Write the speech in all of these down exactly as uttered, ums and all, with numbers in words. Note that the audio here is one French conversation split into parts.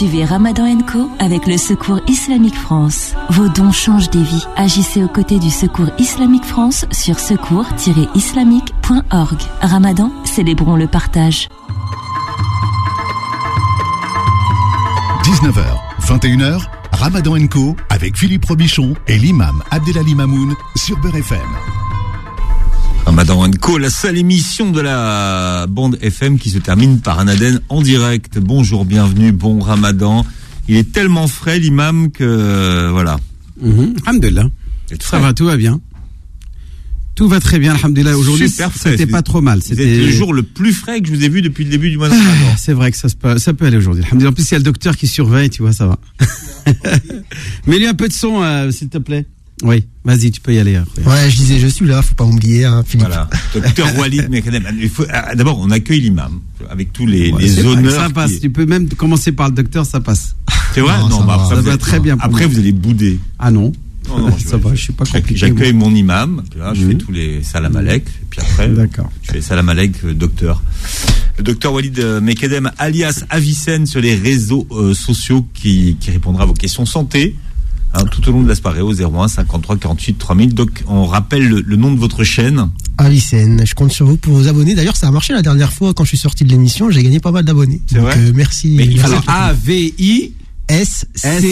Suivez Ramadan and Co avec le Secours Islamique France. Vos dons changent des vies. Agissez aux côtés du Secours Islamique France sur secours tiret islamique point org. Ramadan, célébrons le partage. dix-neuf heures, vingt et une heures, Ramadan and Co avec Philippe Robichon et l'imam Abdelali Mamoun sur Beurre F M. Ramadan and Co, la seule émission de la bande F M qui se termine par un Aden en direct. Bonjour, bienvenue, bon Ramadan. Il est tellement frais, l'imam, que voilà. Mmh, alhamdulillah. Ça va, tout va bien. Tout va très bien, alhamdulillah. Aujourd'hui, super frais. C'était pas trop mal. C'était le jour le plus frais que je vous ai vu depuis le début du mois de Ramadan. Ah, c'est vrai que ça, se peut, ça peut aller aujourd'hui. Alhamdulillah. En plus, il y a le docteur qui surveille, tu vois, ça va. Mets-lui un peu de son, euh, s'il te plaît. Oui, vas-y, tu peux y aller. Après. Ouais, je disais, je suis là, faut pas m'oublier, hein, Philippe. Voilà, docteur Walid Mekadem. Il faut, d'abord, on accueille l'imam avec tous les, ouais, les honneurs. Ça passe. Qui... Tu peux même commencer par le docteur, ça passe. C'est vrai? Non, non ça, bah, va, après, ça va très bien. Après, vous allez bouder. Ah non. Non, non, ça va, je suis pas compliqué. J'accueille mon imam, puis là, je mmh. fais tous les salam alek, et puis après, D'accord. je fais salam alek, euh, docteur. Le docteur Walid euh, Mekadem, alias Avicenne, sur les réseaux euh, sociaux, qui, qui répondra à vos questions santé, hein, tout au long de la soirée, au zéro un cinquante-trois quarante-huit trois mille. Donc, on rappelle le, le nom de votre chaîne. Avicenne, je compte sur vous pour vous abonner. D'ailleurs, ça a marché la dernière fois, quand je suis sorti de l'émission, j'ai gagné pas mal d'abonnés. C'est Donc, vrai euh, merci. Mais merci alors, A V I S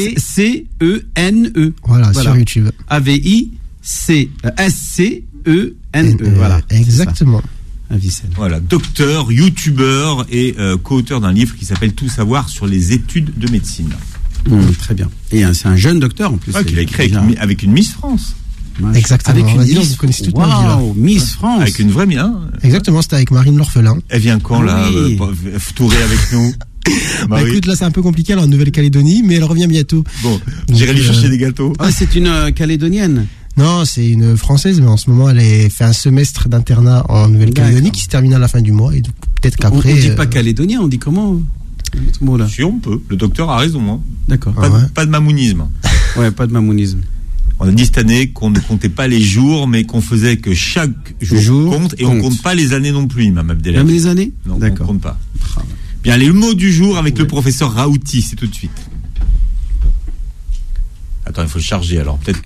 C E N E. Voilà, voilà, sur YouTube. A V I C S C E N E. Voilà. Exactement. Avicenne. Voilà, docteur, youtubeur et euh, co-auteur d'un livre qui s'appelle Tout savoir sur les études de médecine. Mmh, très bien. Et euh, c'est un jeune docteur en plus. Ouais, qu'il a écrit avec, avec une Miss France. Exactement. Avec une Miss, Miss, vous connaissez toute wow, ma vie là. Miss France. Avec une vraie Miss. Hein. Exactement, c'était avec Marine L'Orphelin. Elle vient quand là, ah, oui. euh, tourer avec nous? Bah, bah écoute, oui. là c'est un peu compliqué alors en Nouvelle-Calédonie, mais elle revient bientôt. Bon, j'irai lui euh... chercher des gâteaux. Ah, c'est une euh, Calédonienne. Non, c'est une Française, mais en ce moment elle a fait un semestre d'internat en Nouvelle-Calédonie D'accord. qui se termine à la fin du mois et donc, peut-être qu'après. On, on dit euh... pas calédonien, on dit comment ce mot-là? Si on peut, le docteur a raison. Hein. D'accord. Pas, ah ouais. pas de mamounisme. Ouais, pas de mamounisme. On a dit cette année qu'on ne comptait pas les jours, mais qu'on faisait que chaque jour, jour compte et compte. On compte pas les années non plus, Imam Abdelali. Même les années? Non, D'accord. on compte pas. Bien, les mots du jour avec ouais. le professeur Raouti, c'est tout de suite. Attends, il faut le charger alors, peut-être.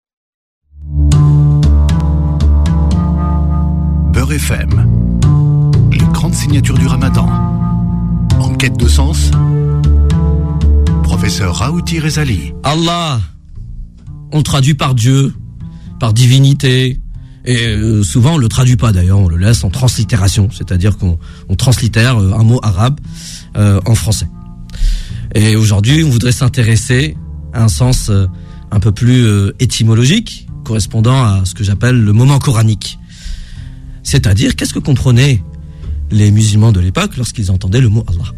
Beurre F M, les grandes signatures du Ramadan. En quête de sens, professeur Raouti Rezali. Allah, on le traduit par Dieu, par divinité, et euh, souvent on le traduit pas d'ailleurs, on le laisse en translittération, c'est-à-dire qu'on on translittère euh, un mot arabe euh, en français. Et aujourd'hui, on voudrait s'intéresser à un sens euh, un peu plus euh, étymologique, correspondant à ce que j'appelle le moment coranique. C'est-à-dire, qu'est-ce que comprenaient les musulmans de l'époque lorsqu'ils entendaient le mot Allah?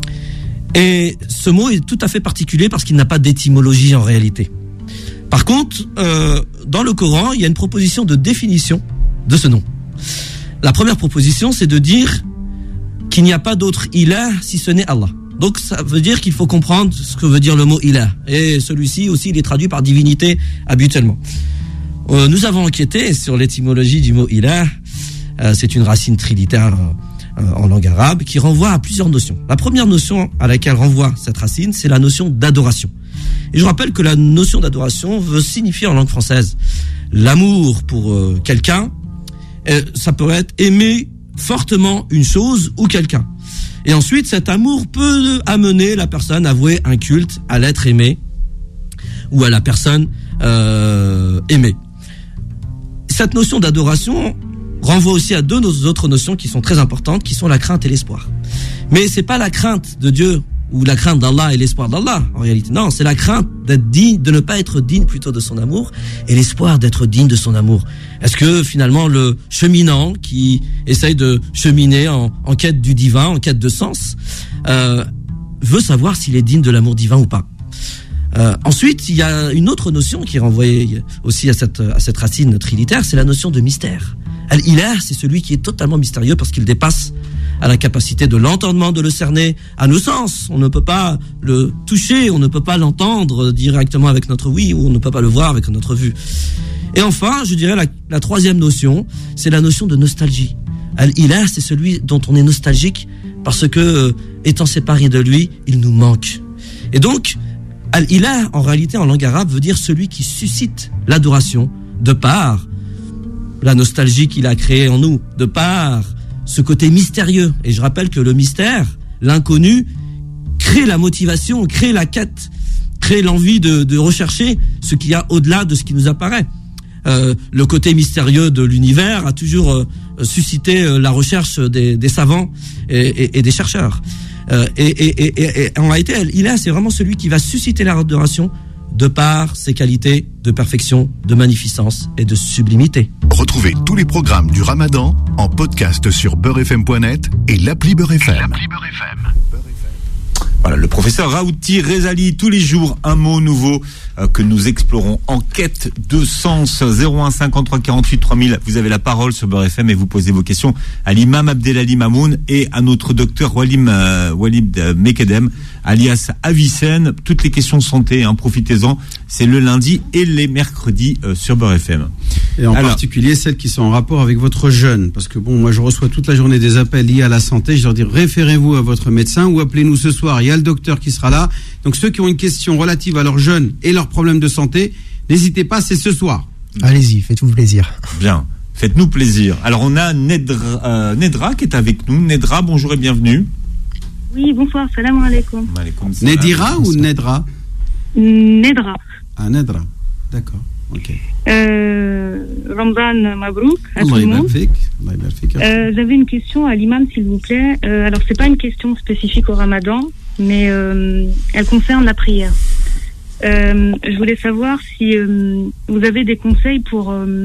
Et ce mot est tout à fait particulier parce qu'il n'a pas d'étymologie en réalité. Par contre, euh, dans le Coran, il y a une proposition de définition de ce nom. La première proposition, c'est de dire qu'il n'y a pas d'autre ilah si ce n'est Allah. Donc ça veut dire qu'il faut comprendre ce que veut dire le mot ilah. Et celui-ci aussi, il est traduit par divinité habituellement. Euh, nous avons enquêté sur l'étymologie du mot ilah. Euh, c'est une racine trilitère euh, en langue arabe qui renvoie à plusieurs notions. La première notion à laquelle renvoie cette racine, c'est la notion d'adoration. Et je rappelle que la notion d'adoration veut signifier en langue française l'amour pour euh, quelqu'un. Et ça peut être aimer fortement une chose ou quelqu'un. Et ensuite, cet amour peut amener la personne à vouer un culte à l'être aimé ou à la personne euh, aimée. Cette notion d'adoration renvoie aussi à deux autres notions qui sont très importantes, qui sont la crainte et l'espoir. Mais c'est pas la crainte de Dieu ou la crainte d'Allah et l'espoir d'Allah, en réalité. Non, c'est la crainte d'être digne, de ne pas être digne plutôt de son amour, et l'espoir d'être digne de son amour. Est-ce que finalement le cheminant qui essaye de cheminer en, en quête du divin, en quête de sens, euh, veut savoir s'il est digne de l'amour divin ou pas? Euh, ensuite, il y a une autre notion qui est renvoyée aussi à cette, à cette racine trilitaire, c'est la notion de mystère. Al-Ilah, c'est celui qui est totalement mystérieux parce qu'il dépasse à la capacité de l'entendement, de le cerner à nos sens. On ne peut pas le toucher, on ne peut pas l'entendre directement avec notre oui, ou on ne peut pas le voir avec notre vue. Et enfin, je dirais la, la troisième notion, c'est la notion de nostalgie. Al-Ilah, c'est celui dont on est nostalgique parce que, euh, étant séparé de lui, il nous manque. Et donc, Al-Ilah, en réalité, en langue arabe, veut dire celui qui suscite l'adoration, de par la nostalgie qu'il a créée en nous, de par ce côté mystérieux. Et je rappelle que le mystère, l'inconnu, crée la motivation, crée la quête, crée l'envie de, de rechercher ce qu'il y a au-delà de ce qui nous apparaît. Euh, le côté mystérieux de l'univers a toujours euh, suscité euh, la recherche des, des savants et, et, et des chercheurs. Euh, et, et, et, et en réalité, il est, c'est vraiment celui qui va susciter l'adoration de par ses qualités de perfection, de magnificence et de sublimité. Retrouvez tous les programmes du Ramadan en podcast sur beurre f m point net et l'appli Beurre F M. L'appli Beurre F M. Voilà, le professeur Raouti Rezali, tous les jours un mot nouveau euh, que nous explorons en quête de sens. Zéro un cinquante-trois quarante-huit trois mille. Vous avez la parole sur Beurre F M et vous posez vos questions à l'imam Abdelali Mamoun et à notre docteur Walim, euh, Walid Mekedem, alias Avicenne. Toutes les questions santé, hein, profitez-en. C'est le lundi et les mercredis euh, sur Beurre F M. Et en Alors, particulier celles qui sont en rapport avec votre jeûne. Parce que bon, moi je reçois toute la journée des appels liés à la santé. Je leur dis référez-vous à votre médecin ou appelez-nous ce soir. Il y a le docteur qui sera là. Donc ceux qui ont une question relative à leur jeûne et leurs problèmes de santé, n'hésitez pas, c'est ce soir. Allez-y, faites-vous plaisir. Bien, faites-nous plaisir. Alors on a Nedra, euh, Nedra qui est avec nous. Nedra, bonjour et bienvenue. Oui, bonsoir, salam alaikum. Nedira ou Nedra? Nedra. Ah, Nedra, d'accord. Ok. Euh, Ramadan Mabrouk à tout le monde. Euh, J'avais une question à l'imam, s'il vous plaît. Euh, alors, c'est pas une question spécifique au Ramadan, mais euh, elle concerne la prière. Euh, je voulais savoir si euh, vous avez des conseils pour euh,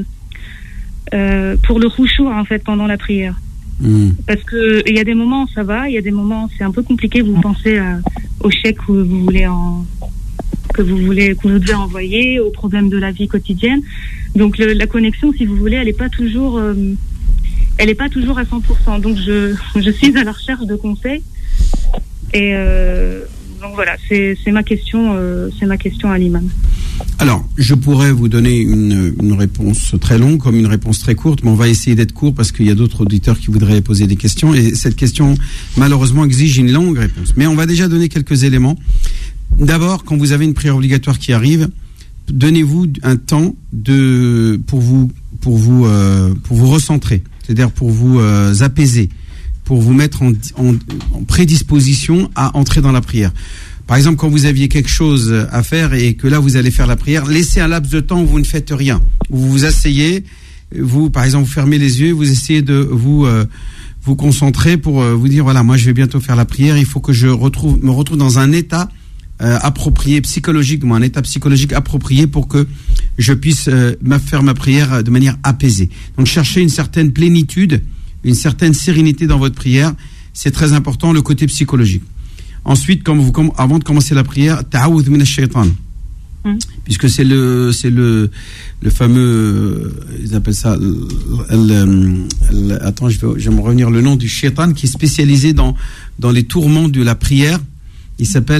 euh, pour le khushu' en fait pendant la prière. Mmh. Parce que il y a des moments où ça va, il y a des moments où c'est un peu compliqué. Vous pensez à, au chèque que vous voulez en que vous voulez, que vous devez envoyer, aux problèmes de la vie quotidienne. Donc le, la connexion, si vous voulez, elle n'est pas toujours, euh, elle est pas toujours à cent pour cent. Donc je, je suis à la recherche de conseils. Et euh, donc voilà, c'est, c'est ma question, euh, c'est ma question à l'imam. Alors, je pourrais vous donner une, une réponse très longue comme une réponse très courte, mais on va essayer d'être court parce qu'il y a d'autres auditeurs qui voudraient poser des questions et cette question, malheureusement, exige une longue réponse. Mais on va déjà donner quelques éléments. D'abord, quand vous avez une prière obligatoire qui arrive, donnez-vous un temps de pour vous pour vous euh, pour vous recentrer, c'est-à-dire pour vous euh, apaiser, pour vous mettre en, en, en prédisposition à entrer dans la prière. Par exemple, quand vous aviez quelque chose à faire et que là vous allez faire la prière, laissez un laps de temps où vous ne faites rien, où vous vous asseyez, vous par exemple vous fermez les yeux, vous essayez de vous euh, vous concentrer pour euh, vous dire voilà, moi je vais bientôt faire la prière, il faut que je retrouve me retrouve dans un état Euh, approprié, psychologique, un état psychologique approprié pour que je puisse euh, faire ma prière de manière apaisée. Donc cherchez une certaine plénitude, une certaine sérénité dans votre prière, c'est très important, le côté psychologique. Ensuite, quand vous, avant de commencer la prière, ta'awudh min ash-shaytan, mm. puisque c'est le c'est le le fameux, ils appellent ça le, le, le, attends, je vais, je vais me revenir le nom du shaytan qui est spécialisé dans dans les tourments de la prière. Il s'appelle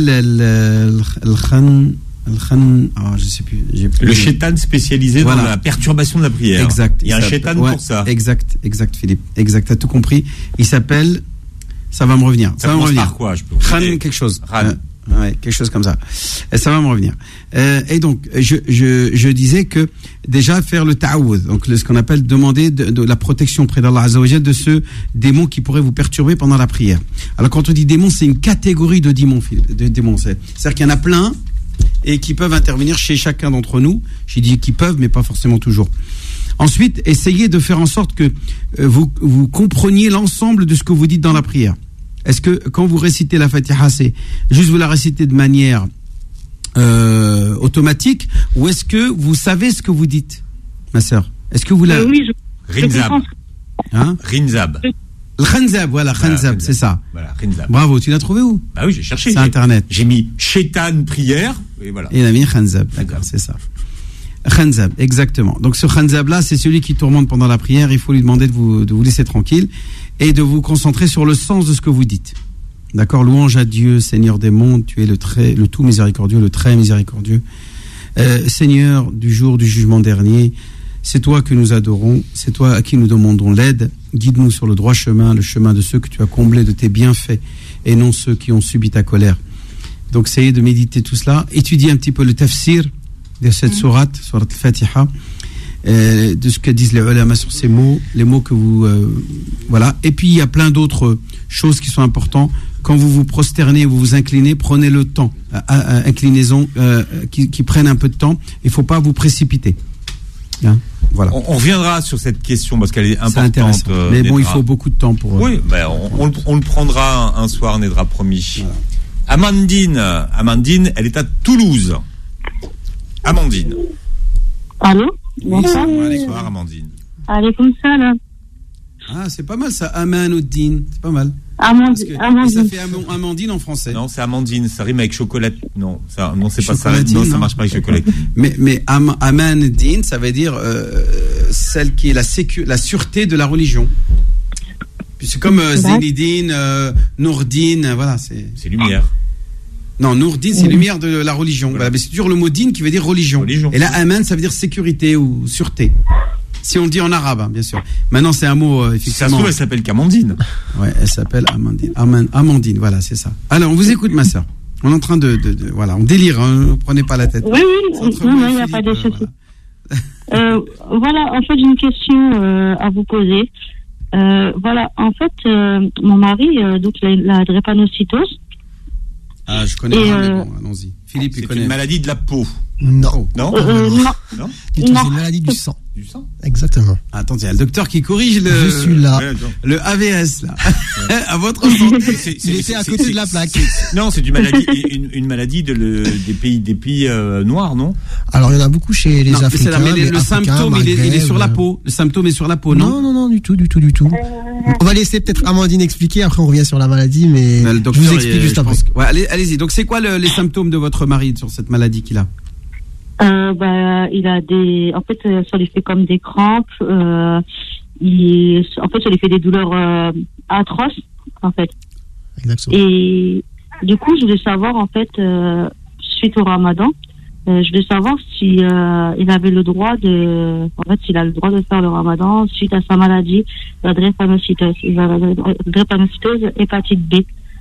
le khan, le khan, oh, je sais plus, j'ai plus le shaitan spécialisé voilà. dans la perturbation de la prière. Exact. Il y a un shaitan ouais, pour ça. Exact, exact, Philippe. Exact, t'as tout compris. Il s'appelle, ça va me revenir. Ça, ça va me revenir. Par quoi, je peux Khan quelque chose. Khan. Euh, ouais, quelque chose comme ça. Et ça va me revenir. Euh, et donc, je, je, je disais que déjà faire le ta'awudh, donc le, ce qu'on appelle demander de, de la protection près d'Allah Azza wa Jalla de ce démon qui pourrait vous perturber pendant la prière. Alors quand on dit démon, c'est une catégorie de démons. De démons c'est, c'est-à-dire qu'il y en a plein et qui peuvent intervenir chez chacun d'entre nous. J'ai dit qu'ils peuvent, mais pas forcément toujours. Ensuite, essayez de faire en sorte que euh, vous, vous compreniez l'ensemble de ce que vous dites dans la prière. Est-ce que quand vous récitez la Fatiha, c'est juste vous la récitez de manière euh, automatique ou est-ce que vous savez ce que vous dites, ma sœur? Est-ce que vous la... Euh, oui, je... Rinzab. Hein? Rinzab. Le Khanzab, voilà, Khanzab, voilà, c'est ça. Voilà, Rinzab. Bravo, tu l'as trouvé où? Bah oui, j'ai cherché. C'est j'ai, Internet. J'ai mis Shaitan prière et voilà. Et il a mis Khanzab, d'accord, c'est ça. Khanzab, exactement. Donc ce Khanzab-là, c'est celui qui tourmente pendant la prière. Il faut lui demander de vous, de vous laisser tranquille et de vous concentrer sur le sens de ce que vous dites. D'accord? Louange à Dieu, Seigneur des mondes, tu es le très, le tout miséricordieux, le très miséricordieux. Euh, Seigneur du jour du jugement dernier, c'est toi que nous adorons, c'est toi à qui nous demandons l'aide. Guide-nous sur le droit chemin, le chemin de ceux que tu as comblés de tes bienfaits et non ceux qui ont subi ta colère. Donc, essayez de méditer tout cela. Étudiez un petit peu le tafsir de cette sourate, sourate al-Fatiha, euh, de ce que disent les ulama sur ces mots, les mots que vous... Euh, voilà. Et puis, il y a plein d'autres choses qui sont importantes. Quand vous vous prosternez, vous vous inclinez, prenez le temps. Euh, euh, inclinaison euh, qui, qui prennent un peu de temps. Il ne faut pas vous précipiter. Hein, voilà. On, on reviendra sur cette question parce qu'elle est importante. Euh, mais bon, Nedra. Il faut beaucoup de temps pour... Euh, oui, ben on, on, on le prendra un, un soir, Nedra, promis. Voilà. Amandine, Amandine, elle est à Toulouse. Amandine. Allô? Bonsoir. Bonsoir, Amandine. Alaykoum salam. Ah, c'est pas mal ça, Amandine. C'est pas mal. Amandine. Ça fait Amandine en français. Non, c'est Amandine. Ça rime avec chocolat. Non, ça, non, c'est pas ça. Non, ça marche pas avec chocolat. Mais, mais Am, Amandine, ça veut dire euh, celle qui est la, sécu, la sûreté de la religion. Puis c'est comme euh, Zénidine, euh, Nourdine, voilà. C'est, c'est lumière. Non, Nourdine, c'est lumière de la religion. Voilà. Voilà, mais c'est toujours le mot din qui veut dire religion. religion. Et là, Aman, ça veut dire sécurité ou sûreté. Si on le dit en arabe, hein, bien sûr. Maintenant, c'est un mot, euh, effectivement. Ça se trouve, elle s'appelle qu'Amandine. Ouais, elle s'appelle Amandine. Aman, Amandine, voilà, c'est ça. Alors, on vous écoute, ma sœur. On est en train de, de, de voilà, on délire, hein, ne prenez pas la tête. Oui, oui, non, non, il n'y a pas de souci. Euh, voilà, en fait, j'ai une question euh, à vous poser. Euh, voilà, en fait, euh, mon mari, euh, donc, la, la drépanocytose. Ah, je connais. Et, pas, euh, bon, allons-y. Philippe, c'est il connaît. une maladie de la peau. Non. Non. Euh, non. Non. Du tout, c'est une maladie du sang. Du sang. Exactement. Attendez, il y a le docteur qui corrige le. Je suis là. Le A V S là. À votre santé. C'est, c'est, il était à côté c'est, de la plaque. C'est, non, c'est une maladie, une, une maladie de le, des pays, des pays euh, noirs, non? Alors il y en a beaucoup chez les non, Africains. Là, mais les, les le Africains, symptôme, Maghreb, il, est, il est sur la peau. Le symptôme est sur la peau, non? Non, non, non, du tout, du tout, du tout. On va laisser peut-être Amandine expliquer. Après, on revient sur la maladie, mais, mais je vous explique est, juste après. Que... Ouais, allez, allez-y. Donc, c'est quoi le, les symptômes de votre mari sur cette maladie qu'il a? Euh, bah, il a des, en fait, ça lui fait comme des crampes. Euh, il, en fait, ça lui fait des douleurs euh, atroces, en fait. Exactement. Et du coup, je voulais savoir, en fait, euh, suite au Ramadan, euh, je voulais savoir si euh, il avait le droit de, en fait, s'il a le droit de faire le Ramadan suite à sa maladie, la drépanocytose, la drépanocytose hépatite B.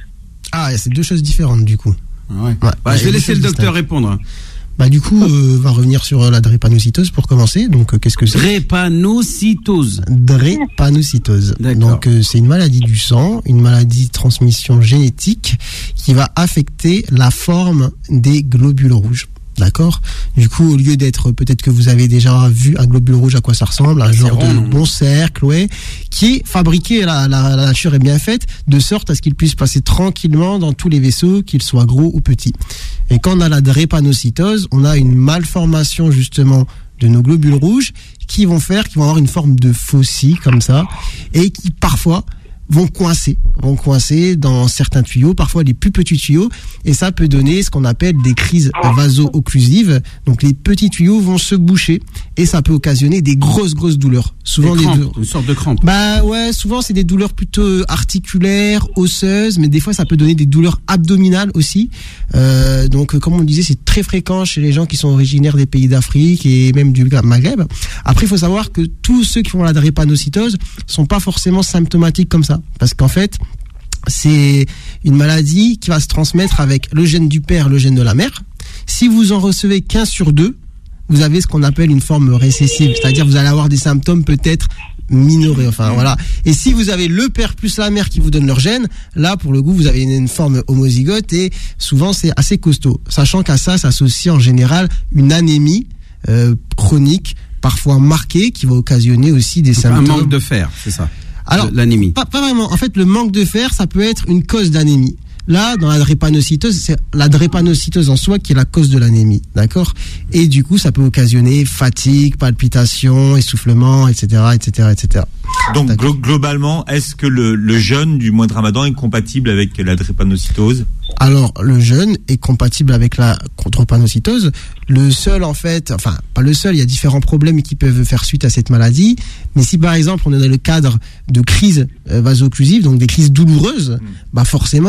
Ah, c'est deux choses différentes du coup. Ah ouais. Ouais. Bah, je vais laisser le docteur répondre. Bah du coup, euh, va revenir sur la drépanocytose pour commencer. Donc euh, qu'est-ce que c'est? Drépanocytose. Drépanocytose. D'accord. Donc euh, c'est une maladie du sang, une maladie de transmission génétique qui va affecter la forme des globules rouges. D'accord. Du coup, au lieu d'être, peut-être que vous avez déjà vu un globule rouge à quoi ça ressemble, un genre rond, de non. bon cercle, ouais, qui est fabriqué, la, la, la nature est bien faite, de sorte à ce qu'il puisse passer tranquillement dans tous les vaisseaux, qu'ils soient gros ou petits. Et quand on a la drépanocytose, on a une malformation justement de nos globules rouges qui vont faire, qui vont avoir une forme de faucille comme ça, et qui parfois vont coincer, vont coincer dans certains tuyaux, parfois les plus petits tuyaux, et ça peut donner ce qu'on appelle des crises vaso-occlusives. Donc les petits tuyaux vont se boucher et ça peut occasionner des grosses grosses douleurs. Souvent des, des crampes, douleurs. Une sorte de crampe. Bah ouais, souvent c'est des douleurs plutôt articulaires, osseuses, mais des fois ça peut donner des douleurs abdominales aussi. Euh, donc comme on le disait, c'est très fréquent chez les gens qui sont originaires des pays d'Afrique et même du Maghreb. Après, il faut savoir que tous ceux qui font la drépanocytose sont pas forcément symptomatiques comme ça. Parce qu'en fait, c'est une maladie qui va se transmettre avec le gène du père, le gène de la mère. Si vous en recevez qu'un sur deux, vous avez ce qu'on appelle une forme récessive. C'est-à-dire, vous allez avoir des symptômes peut-être minorés. Enfin, voilà. Et si vous avez le père plus la mère qui vous donnent leur gène, là, pour le coup, vous avez une, une forme homozygote et souvent, c'est assez costaud. Sachant qu'à ça s'associe en général une anémie euh, chronique, parfois marquée, qui va occasionner aussi des Donc symptômes. Un manque de fer, c'est ça? Alors, l'anémie. Pas, pas vraiment. En fait, le manque de fer, ça peut être une cause d'anémie. Là, dans la drépanocytose, c'est la drépanocytose en soi qui est la cause de l'anémie, d'accord? Et du coup, ça peut occasionner fatigue, palpitations, essoufflement, et cetera, et cetera, et cetera. Donc, glo- globalement, est-ce que le, le jeûne du mois de Ramadan est compatible avec la drépanocytose? Alors, le jeûne est compatible avec la drépanocytose. Le seul, en fait, enfin, pas le seul, il y a différents problèmes qui peuvent faire suite à cette maladie. Mais si, par exemple, on est dans le cadre de crises vaso-occlusives, donc des crises douloureuses, mmh. bah forcément,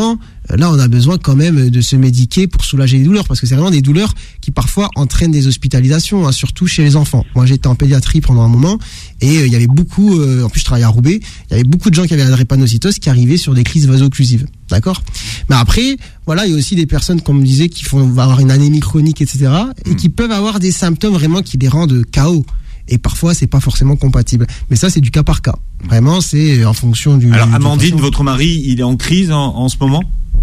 là on a besoin quand même de se médiquer pour soulager les douleurs, parce que c'est vraiment des douleurs qui parfois entraînent des hospitalisations, hein, surtout chez les enfants. Moi j'étais en pédiatrie pendant un moment et il euh, y avait beaucoup, euh, en plus je travaillais à Roubaix, il y avait beaucoup de gens qui avaient la drépanocytose qui arrivaient sur des crises vaso-occlusives, d'accord. Mais après, voilà, il y a aussi des personnes, comme on me disait, qui font vont avoir une anémie chronique, et cetera, et qui peuvent avoir des symptômes vraiment qui les rendent K O. Et parfois, c'est pas forcément compatible. Mais ça, c'est du cas par cas. Vraiment, c'est en fonction du. Alors, du Amandine, votre mari, il est en crise en, en ce moment ?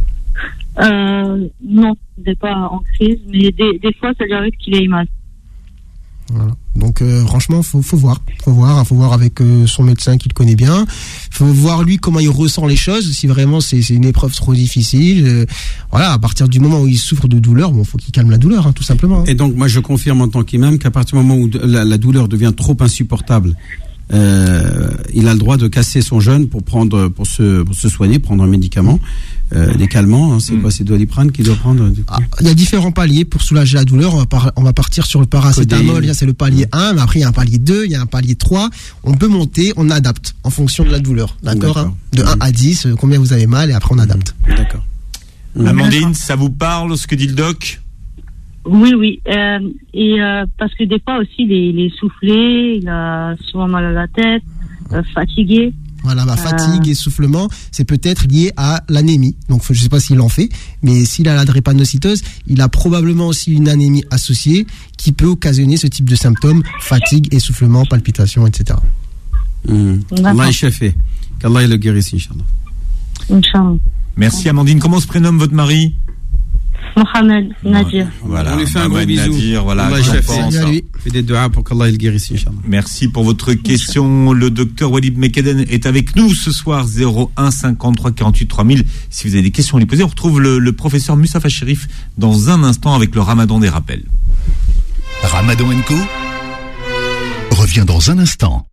euh, Non, il n'est pas en crise, mais des, des fois, ça lui arrive qu'il ait mal. Voilà. Donc, euh, franchement, faut, faut voir, faut voir, hein, faut voir avec euh, son médecin qui le connaît bien. Faut voir lui comment il ressent les choses. Si vraiment c'est, c'est une épreuve trop difficile, euh, voilà. À partir du moment où il souffre de douleur, bon, faut qu'il calme la douleur, hein, tout simplement. Hein. Et donc, moi, je confirme en tant qu'imam qu'à partir du moment où la, la douleur devient trop insupportable, euh, il a le droit de casser son jeûne pour prendre, pour se, pour se soigner, prendre un médicament. Euh, des calmants, hein, c'est mmh. quoi, c'est Doliprane qu'il doit prendre du coup. Ah, il y a différents paliers pour soulager la douleur. On va, par, on va partir sur le paracétamol. Là, c'est le palier un, mais après il y a un palier deux, il y a un palier trois. On peut monter, on adapte en fonction de la douleur, d'accord, d'accord. Hein, de mmh. un à dix, euh, combien vous avez mal, et après on adapte. Mmh. D'accord. Mmh. Amandine, ça vous parle ce que dit le doc ? Oui, oui. Euh, et euh, parce que des fois aussi, il est, il est soufflé, il a souvent mal à la tête, euh, fatigué. Voilà, la fatigue, euh... essoufflement, c'est peut-être lié à l'anémie. Donc, je ne sais pas s'il en fait, mais s'il a la drépanocytose, il a probablement aussi une anémie associée qui peut occasionner ce type de symptômes, fatigue, essoufflement, palpitations, et cetera. Mmh. Allah est chafé. Qu'Allah le guérisse, Inch'Allah. Inch'Allah. Merci Amandine. Comment se prénomme votre mari ? Mohamed Nadir. Voilà, on lui fait un gros bisou. Nadir, voilà, Allah fait des doigts pour qu'Allah le guérisse, Inch'Allah. Merci pour votre question. Le docteur Walid Mekeden est avec nous ce soir, zéro un cinquante-trois quarante-huit trois mille. Si vous avez des questions à lui poser, on retrouve le, le professeur Moustapha Chérif dans un instant avec le Ramadan des rappels. Ramadan and Co revient dans un instant.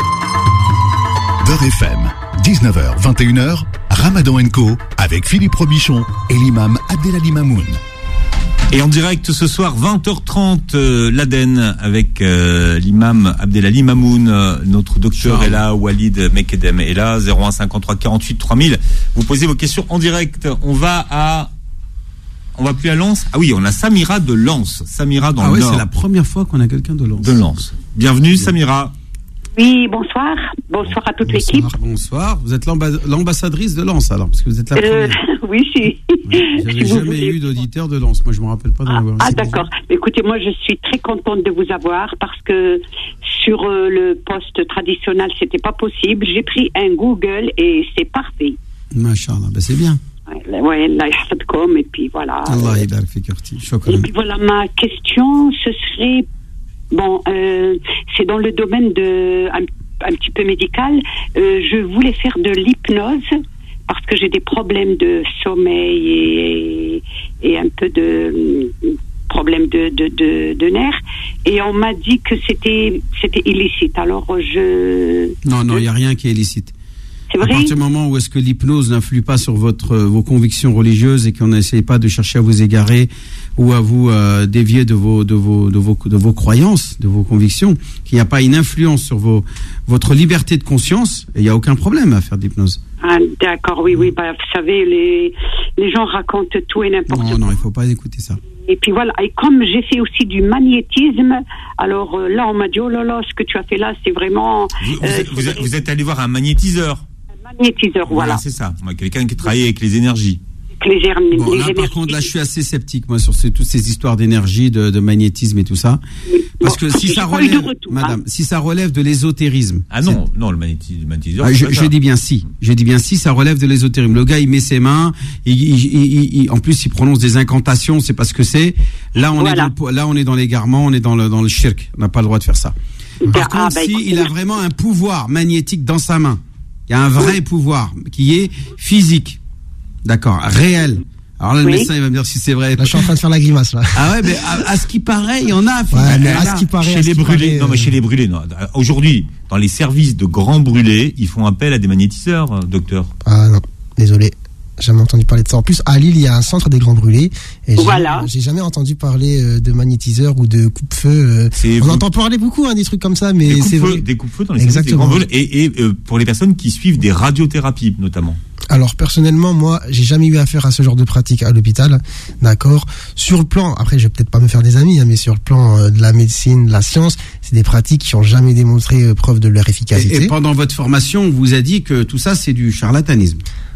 Beurre F M, dix-neuf heures vingt et une heures, Ramadan and Co avec Philippe Robichon et l'imam Abdelali Mamoun. Et en direct ce soir, vingt heures trente, euh, l'Aden avec euh, l'imam Abdelali Mamoun. Euh, notre docteur Charles. Est là, Walid Mekedem est là, zéro un cinquante-trois quarante-huit trois mille. Vous posez vos questions en direct. On va à... On va plus à Lens. Ah oui, on a Samira de Lens. Samira dans ah le oui, Nord. C'est la première fois qu'on a quelqu'un de Lens. De Lens. Bienvenue Samira. Oui, bonsoir. Bonsoir à toute bonsoir, l'équipe. Bonsoir. Vous êtes l'amba- l'ambassadrice de Lens alors, parce que vous êtes la première. Euh, oui, si. Ouais, j'avais si jamais voulez. eu d'auditeur de Lens. Moi, je me rappelle pas d'en avoir. Ah, ah d'accord. Écoutez, moi, je suis très contente de vous avoir parce que sur euh, le poste traditionnel, c'était pas possible. J'ai pris un Google et c'est parfait. Masha'Allah, ben c'est bien. Ouais, là, comme et puis voilà. Allah yabarak fik. Et puis voilà, ma question, ce serait. Bon, euh, c'est dans le domaine de un, un petit peu médical. Euh, je voulais faire de l'hypnose parce que j'ai des problèmes de sommeil et, et un peu de problèmes de, de, de, de nerfs. Et on m'a dit que c'était c'était illicite. Alors je non non, il y a rien qui est illicite. C'est vrai ? À partir du moment où est-ce que l'hypnose n'influe pas sur votre vos convictions religieuses et qu'on n'essaye pas de chercher à vous égarer ou à vous euh, dévier de vos de vos de vos de vos croyances, de vos convictions, qu'il n'y a pas une influence sur vos votre liberté de conscience, il n'y a aucun problème à faire de l'hypnose. Ah, d'accord, oui, oui. Bah, vous savez, les les gens racontent tout et n'importe quoi. Non, non, il faut pas écouter ça. Et puis voilà, et comme j'ai fait aussi du magnétisme, alors euh, là, on m'a dit, oh là là, ce que tu as fait là, c'est vraiment... Vous, vous, euh, êtes, vous, êtes, vous êtes allé voir un magnétiseur. Un magnétiseur, voilà. voilà. C'est ça, quelqu'un qui travaille avec les énergies. Les, germes, bon, les là, énergies. par contre, là, je suis assez sceptique, moi, sur ces, toutes ces histoires d'énergie, de, de magnétisme et tout ça. Oui. Parce bon, que si ça relève, retour, madame, hein. si ça relève de l'ésotérisme. Ah non, c'est... non, le magnétisme, le magnétiseur. Ah, je, je dis bien si. Je dis bien si, ça relève de l'ésotérisme. Le gars, il met ses mains, il, il, il, il, en plus, il prononce des incantations, c'est pas ce que c'est. Là, on voilà. est dans, là, on est dans l'égarement, on est dans le, dans le shirk. On n'a pas le droit de faire ça. Par ah, contre, bah, si il a vraiment un pouvoir magnétique dans sa main, il y a un vrai oui. pouvoir qui est physique. D'accord, réel. Alors là, le oui. médecin, il va me dire si c'est vrai. Là, je suis en train de faire la grimace, là. Ah ouais, mais à, à ce qui paraît, il y en a. Ouais, mais à ce qui paraît. Chez les brûlés, non, mais chez les brûlés, non. Aujourd'hui, dans les services de grands brûlés, ils font appel à des magnétiseurs, docteur. Ah non, désolé. J'ai jamais entendu parler de ça. En plus, à Lille, il y a un centre des grands brûlés. Et j'ai, voilà. j'ai jamais entendu parler de magnétiseurs ou de coupe-feu. On vous... entend parler beaucoup, hein, des trucs comme ça, mais des c'est vrai. Des coupe-feux dans les services des grands brûlés. Et, et euh, pour les personnes qui suivent des radiothérapies, notamment. Alors personnellement, moi, j'ai jamais eu affaire à ce genre de pratique à l'hôpital, d'accord. Sur le plan, après, je vais peut-être pas me faire des amis, hein, mais sur le plan euh, de la médecine, de la science, c'est des pratiques qui ont jamais démontré euh, preuve de leur efficacité. Et, et pendant votre formation, on vous a dit que tout ça, c'est du charlatanisme.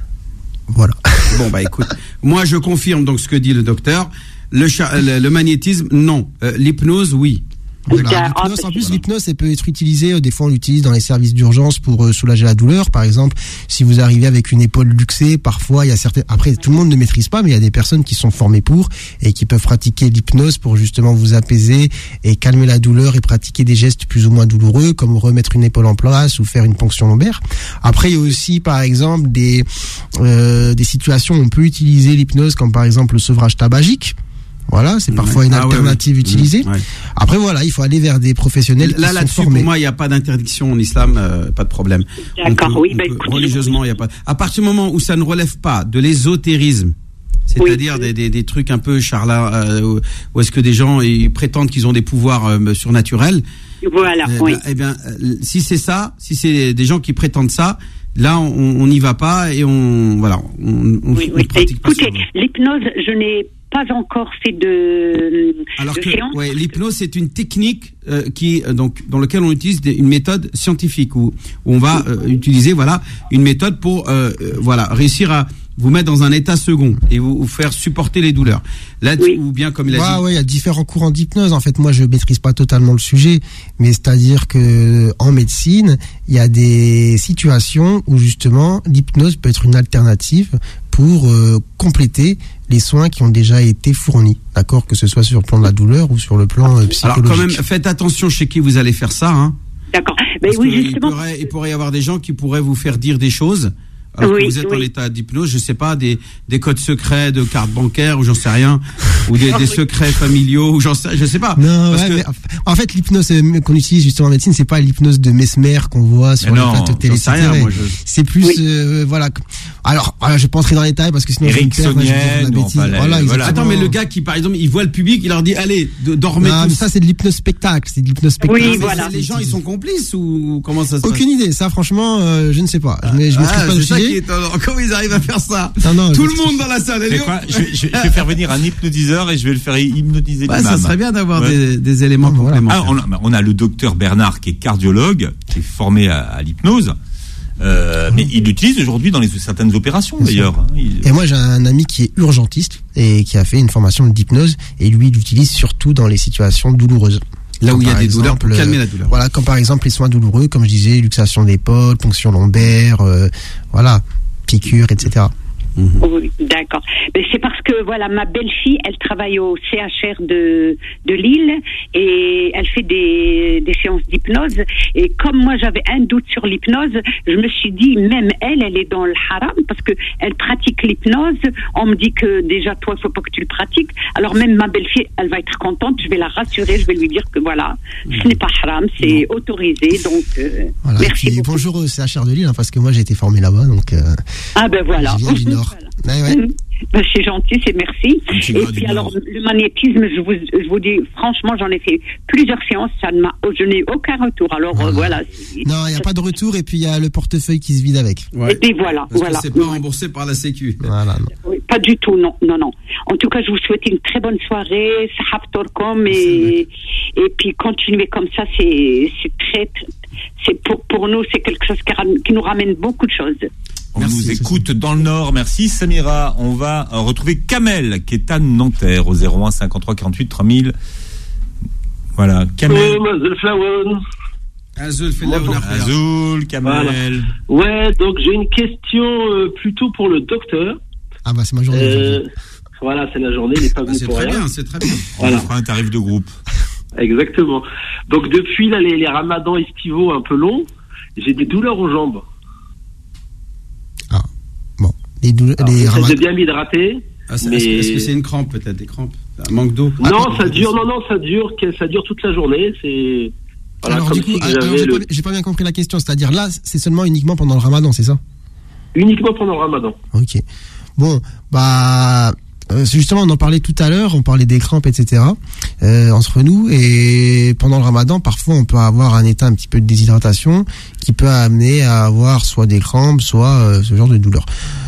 Voilà. Bon bah écoute, moi je confirme donc ce que dit le docteur. Le, char- le, le magnétisme, non. Euh, l'hypnose, oui. Voilà, l'hypnose, en plus, l'hypnose, elle peut être utilisée. Des fois, on l'utilise dans les services d'urgence pour euh, soulager la douleur. Par exemple, si vous arrivez avec une épaule luxée, parfois, il y a certaines. Après, tout le monde ne maîtrise pas, mais il y a des personnes qui sont formées pour et qui peuvent pratiquer l'hypnose pour justement vous apaiser et calmer la douleur et pratiquer des gestes plus ou moins douloureux, comme remettre une épaule en place ou faire une ponction lombaire. Après, il y a aussi, par exemple, des euh, des situations où on peut utiliser l'hypnose, comme par exemple le sevrage tabagique. Voilà, c'est parfois ouais. une ah, alternative ouais, ouais. utilisée. Ouais. Après, voilà, il faut aller vers des professionnels là, qui là-dessus, sont formés. Pour moi, il n'y a pas d'interdiction en islam, euh, pas de problème. D'accord, peut, oui. Bah, peut, religieusement, il n'y a pas. À partir du moment où ça ne relève pas de l'ésotérisme, c'est-à-dire oui. des, des, des trucs un peu charlatans, euh, où est-ce que des gens ils prétendent qu'ils ont des pouvoirs euh, surnaturels. Voilà, eh oui. Ben, eh bien, si c'est ça, si c'est des gens qui prétendent ça, là, on n'y va pas et on, voilà, on, on, oui, on oui. pratique pas. Écoutez, l'hypnose, je n'ai pas encore fait de. Alors de que séance. Ouais, l'hypnose c'est une technique euh, qui donc dans laquelle on utilise des, une méthode scientifique où, où on va euh, utiliser voilà une méthode pour euh, euh, voilà réussir à vous mettre dans un état second et vous, vous faire supporter les douleurs. Là, oui. ou bien comme il a ouais, dit. Ouais, il y a différents courants d'hypnose. En fait, moi, je maîtrise pas totalement le sujet, mais c'est-à-dire que en médecine, il y a des situations où justement l'hypnose peut être une alternative pour euh, compléter les soins qui ont déjà été fournis, d'accord, que ce soit sur le plan de la douleur ou sur le plan euh, psychologique. Alors quand même, faites attention chez qui vous allez faire ça, hein. D'accord. Mais Parce oui, que justement. Il pourrait, il pourrait y avoir des gens qui pourraient vous faire dire des choses. Alors oui, que vous êtes oui. en état d'hypnose, je sais pas, des, des codes secrets de carte bancaire ou j'en sais rien, ou des, des secrets familiaux ou j'en sais, je sais pas. Non, parce ouais, que... mais en fait, l'hypnose qu'on utilise justement en médecine, c'est pas l'hypnose de Mesmer qu'on voit sur mais les non, plateaux de télé. J'en sais rien, moi, je... C'est plus, oui. euh, voilà. Alors, voilà, je vais pas entrer dans les détails parce que sinon, Eric Sonienne, voilà, voilà. Attends, mais le gars qui, par exemple, il voit le public, il leur dit, allez, dormez non, tous. Mais ça, c'est de l'hypnose spectacle, c'est de l'hypnose spectacle. Oui, voilà. Les gens, ils sont complices ou comment ça se passe? Aucune idée, ça, franchement, euh, je ne sais pas. Je, je ah, maîtrise pas le sujet. Comment ils arrivent à faire ça? Non, non, tout le monde dans la salle. C'est quoi je, je, je vais faire venir un hypnotiseur et je vais le faire hypnotiser. Ouais, ça serait bien d'avoir ouais. des, des éléments ah, complémentaires. Ah, on, a, on a le docteur Bernard qui est cardiologue, qui est formé à, à l'hypnose. Euh, mais il l'utilise aujourd'hui dans les, certaines opérations d'ailleurs. Hein, il... Et moi j'ai un ami qui est urgentiste et qui a fait une formation d'hypnose et lui il l'utilise surtout dans les situations douloureuses. Là où comme il y a des exemple, douleurs pour calmer la douleur. Voilà, comme par exemple les soins douloureux, comme je disais, luxation d'épaule, ponction lombaire, euh, voilà, piqûres, et cetera. Mmh. Oui, d'accord. Mais c'est parce que voilà, ma belle-fille, elle travaille au C H R de de Lille et elle fait des des séances d'hypnose. Et comme moi j'avais un doute sur l'hypnose, je me suis dit même elle, elle est dans le haram parce que elle pratique l'hypnose. On me dit que déjà toi, il faut pas que tu le pratiques. Alors même ma belle-fille, elle va être contente. Je vais la rassurer. Je vais lui dire que voilà, mmh. ce n'est pas haram, c'est mmh. autorisé. Donc euh, voilà. merci. Et puis, bonjour au C H R de Lille hein, parce que moi j'ai été formé là-bas, donc. Euh, ah ben voilà. Je viens du Nord. Voilà. Ouais, ouais. Ben, c'est gentil, c'est merci. Et puis alors le magnétisme, je vous, je vous dis franchement, j'en ai fait plusieurs séances, ça ne m'a, je n'ai aucun retour. Alors voilà. Euh, voilà. Non, il n'y a pas de retour et puis il y a le portefeuille qui se vide avec. Ouais. Et puis voilà, Parce voilà. Que c'est pas remboursé par la Sécu. Voilà. Oui, pas du tout, non, non, non. En tout cas, je vous souhaite une très bonne soirée, Sahaftorkom et et puis continuez comme ça, c'est c'est très, c'est pour pour nous, c'est quelque chose qui, qui nous ramène beaucoup de choses. On Merci, nous écoute dans le Nord. Merci Samira. On va retrouver Kamel qui est à Nanterre au zéro un cinquante-trois quarante-huit trois mille. Voilà, Kamel. Azul, Azul, Kamel. Voilà. Ouais, donc j'ai une question euh, plutôt pour le docteur. Ah bah c'est ma journée. Euh, voilà, c'est la journée, il n'est pas venu ah, pour rien. C'est très bien, c'est très bien. Voilà. On fera un tarif de groupe. Exactement. Donc depuis là, les, les ramadans estivaux un peu longs, j'ai des douleurs aux jambes. Les douleurs, les ramad... J'essaie de bien m'hydrater. Ah, mais... Est-ce que, est-ce que c'est une crampe peut-être, des crampes, un manque d'eau? Non, ah, ça dure, non, non, ça dure, ça dure toute la journée. C'est. Voilà, alors comme du coup, si alors, j'ai, le... pas, j'ai pas bien compris la question. C'est-à-dire là, c'est seulement uniquement pendant le Ramadan, c'est ça? Uniquement pendant le Ramadan. Ok. Bon, bah. Euh, justement, on en parlait tout à l'heure, on parlait des crampes, et cetera. Euh, entre nous, et pendant le Ramadan, parfois, on peut avoir un état un petit peu de déshydratation qui peut amener à avoir soit des crampes, soit euh, ce genre de douleur.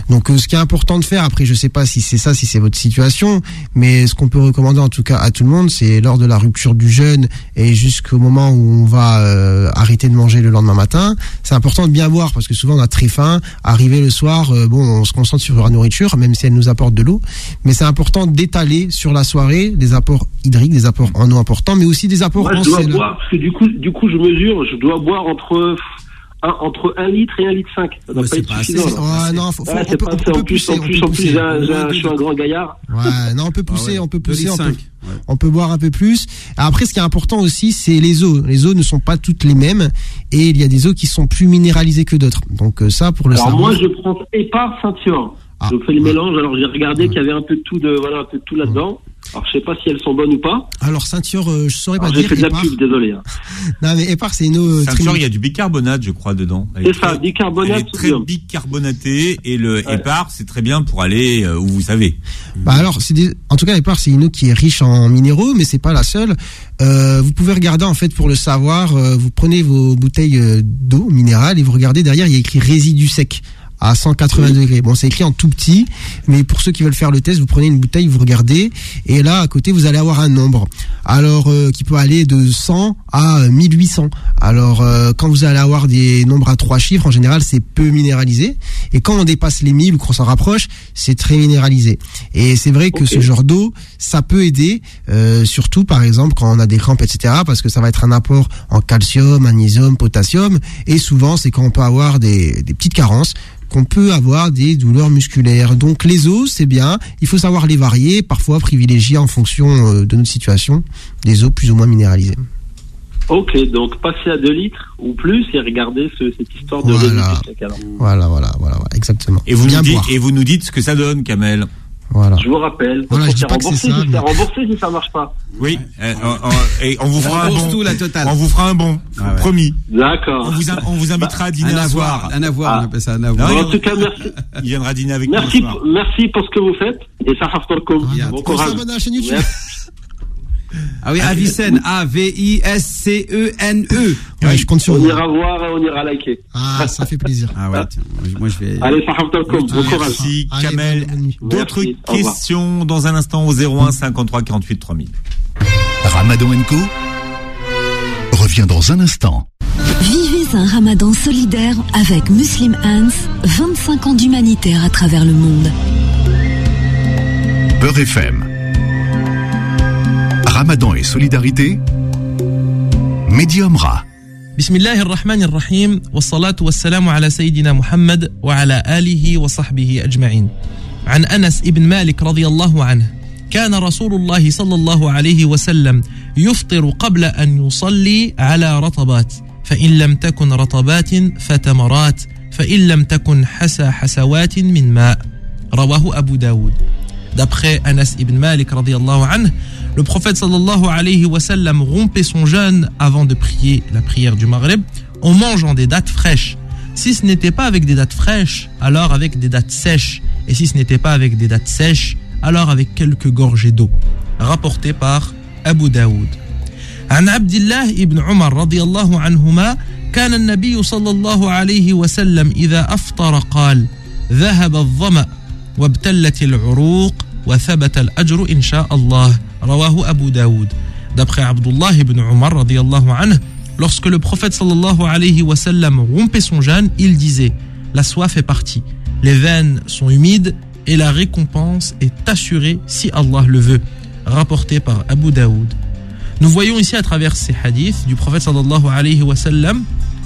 Donc euh, ce qui est important de faire, après je sais pas si c'est ça, si c'est votre situation, mais ce qu'on peut recommander en tout cas à tout le monde, c'est lors de la rupture du jeûne et jusqu'au moment où on va euh, arrêter de manger le lendemain matin, c'est important de bien boire parce que souvent on a très faim, arrivé le soir, euh, bon on se concentre sur la nourriture même si elle nous apporte de l'eau, mais c'est important d'étaler sur la soirée des apports hydriques, des apports en eau importants, mais aussi des apports Moi, en je dois sel. boire, parce que du coup, du coup je mesure, je dois boire entre un, entre un litre et un litre cinq. Ça doit Ouais, pas c'est être pas suffisant. assez, là. Ouais, non, faut, faut, Ouais, on c'est peut, pas on assez. peut En plus, pousser, en on plus, peut en plus, pousser. j'ai un- j'ai un- je suis un grand gaillard. Ouais, non, on peut Ah pousser, ouais. on peut Deux pousser, litres on peut, cinq, ouais. on peut boire un peu plus. Après, ce qui est important aussi, c'est les eaux. Les eaux ne sont pas toutes les mêmes et il y a des eaux qui sont plus minéralisées que d'autres. Donc euh, ça, pour le Alors savoir. moi, je prends Épar Ceinture. Ah, je fais le ouais. mélange. Alors j'ai regardé Ouais. qu'il y avait un peu de tout de, voilà, un peu de tout là-dedans. Alors je sais pas si elles sont bonnes ou pas. Alors ceinture, euh, je saurais pas Alors, j'ai dire. fait de la Épar. pub, désolé. hein. Non, mais Épar, c'est une eau euh, très Ceinture, il y a du bicarbonate, je crois, dedans. Elle est C'est ça, très- bicarbonate, Elle est très sodium. bicarbonatée et le Ouais. Épar, c'est très bien pour aller euh, où vous savez. Bah alors, c'est des... en tout cas, Épar, c'est une eau qui est riche en minéraux, mais c'est pas la seule. Euh, vous pouvez regarder en fait pour le savoir. Euh, vous prenez vos bouteilles euh, d'eau minérale et vous regardez derrière, il y a écrit résidu sec à cent quatre-vingts degrés. Bon, c'est écrit en tout petit, mais pour ceux qui veulent faire le test, vous prenez une bouteille, vous regardez, et là, à côté, vous allez avoir un nombre. Alors, euh, qui peut aller de cent à mille huit cents. Alors, euh, quand vous allez avoir des nombres à trois chiffres, en général, c'est peu minéralisé. Et quand on dépasse les mille ou qu'on s'en rapproche, c'est très minéralisé. Et c'est vrai que Ok. ce genre d'eau, ça peut aider, euh, surtout, par exemple, quand on a des crampes, et cetera, parce que ça va être un apport en calcium, magnésium, potassium. Et souvent, c'est quand on peut avoir des, des petites carences, qu'on peut avoir des douleurs musculaires. Donc les os, c'est bien, il faut savoir les varier, parfois privilégier en fonction euh, de notre situation, des os plus ou moins minéralisés. Ok, donc passer à deux litres ou plus et regarder ce, cette histoire de Voilà. résidu sec, alors. Voilà, voilà, voilà, voilà, exactement. Et vous, bien nous dites, boire. et vous nous dites ce que ça donne, Kamel. Voilà. Je vous rappelle, Voilà, faut je dis faire pas que rembourser, c'est ça, si mais- faire rembourser si ça marche pas. Oui. euh, euh, euh, et on vous fera un rembourse bon. tout, la totale. On vous fera un bon. Ah ouais. Promis. On D'accord. vous, in- on vous invitera à dîner Un un avoir, soir. un avoir, Ah. on appelle ça un Non, avoir. il En tout cas, merci. Il viendra dîner avec Merci, nous un soir. merci pour ce que vous faites et ça comme Ah, bon Pour courage. s'abonner à la chaîne YouTube. Merci. Ah oui, Avicenne, A V I S C E N E. Ouais, je compte sur On vous. ira voir et on ira liker. Ah, ça fait plaisir. Ah ouais, tiens, moi, je- moi je vais. Allez, Sahaftalkom, bon courage. Merci, Allez, Kamel. bonne nuit. D'autres Merci, au revoir. questions dans un instant au zéro un cinquante-trois quarante-huit trois mille. Ramadan and Co revient dans un instant. Vivez un ramadan solidaire avec Muslim Hands, vingt-cinq ans d'humanitaire à travers le monde. Beurre F M. Ramadan et solidarité. Medium Ra. بسم الله الرحمن الرحيم والصلاة والسلام على سيدنا محمد وعلى آله وصحبه أجمعين. عن أنس ابن مالك رضي الله عنه كان رسول الله صلى الله عليه وسلم يفطر قبل أن يصلي على رطبات فإن لم تكن رطبات فتمرات فإن لم تكن حسى حسوات من ماء رواه أبو داود. D'après Anas ibn Malik radiyallahu anhu, le prophète sallallahu alayhi wa sallam rompait son jeûne avant de prier la prière du Maghrib en mangeant des dattes fraîches. Si ce n'était pas avec des dattes fraîches, alors avec des dattes sèches. Et si ce n'était pas avec des dattes sèches, alors avec quelques gorgées d'eau. Rapporté par Abu Daoud. عن عبد الله ابن عمر رضي الله عنهما كان النبي صلى الله عليه وسلم إذا أفطر قال ذهب الظمأ وابتلت العروق وثبت الأجر إن شاء الله رواه أبو داود. D'après Abdullah ibn Umar radiyallahu anhu, lorsque le prophète sallallahu alayhi wa sallam rompait son jeûne, il disait: la soif est partie, les veines sont humides et la récompense est assurée si Allah le veut. Rapporté par Abu Daoud. Nous voyons ici à travers ces hadiths du prophète sallallahu alayhi wa sallam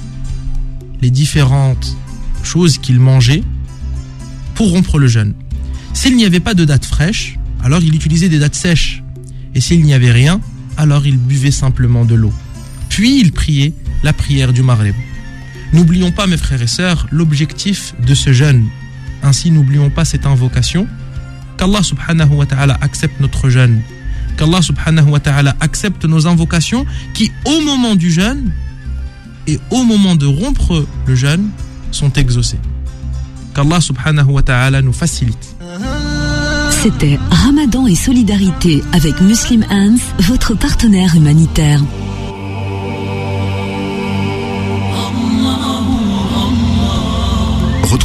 les différentes choses qu'il mangeait pour rompre le jeûne. S'il n'y avait pas de dattes fraîches, alors il utilisait des dattes sèches. Et s'il n'y avait rien, alors il buvait simplement de l'eau. Puis il priait la prière du Maghrib. N'oublions pas, mes frères et sœurs, l'objectif de ce jeûne. Ainsi, n'oublions pas cette invocation, qu'Allah subhanahu wa ta'ala accepte notre jeûne, qu'Allah subhanahu wa ta'ala accepte nos invocations qui, au moment du jeûne et au moment de rompre le jeûne, sont exaucées. Qu'Allah subhanahu wa ta'ala nous facilite. C'était Ramadan et solidarité avec Muslim Hands, votre partenaire humanitaire. Retrouvez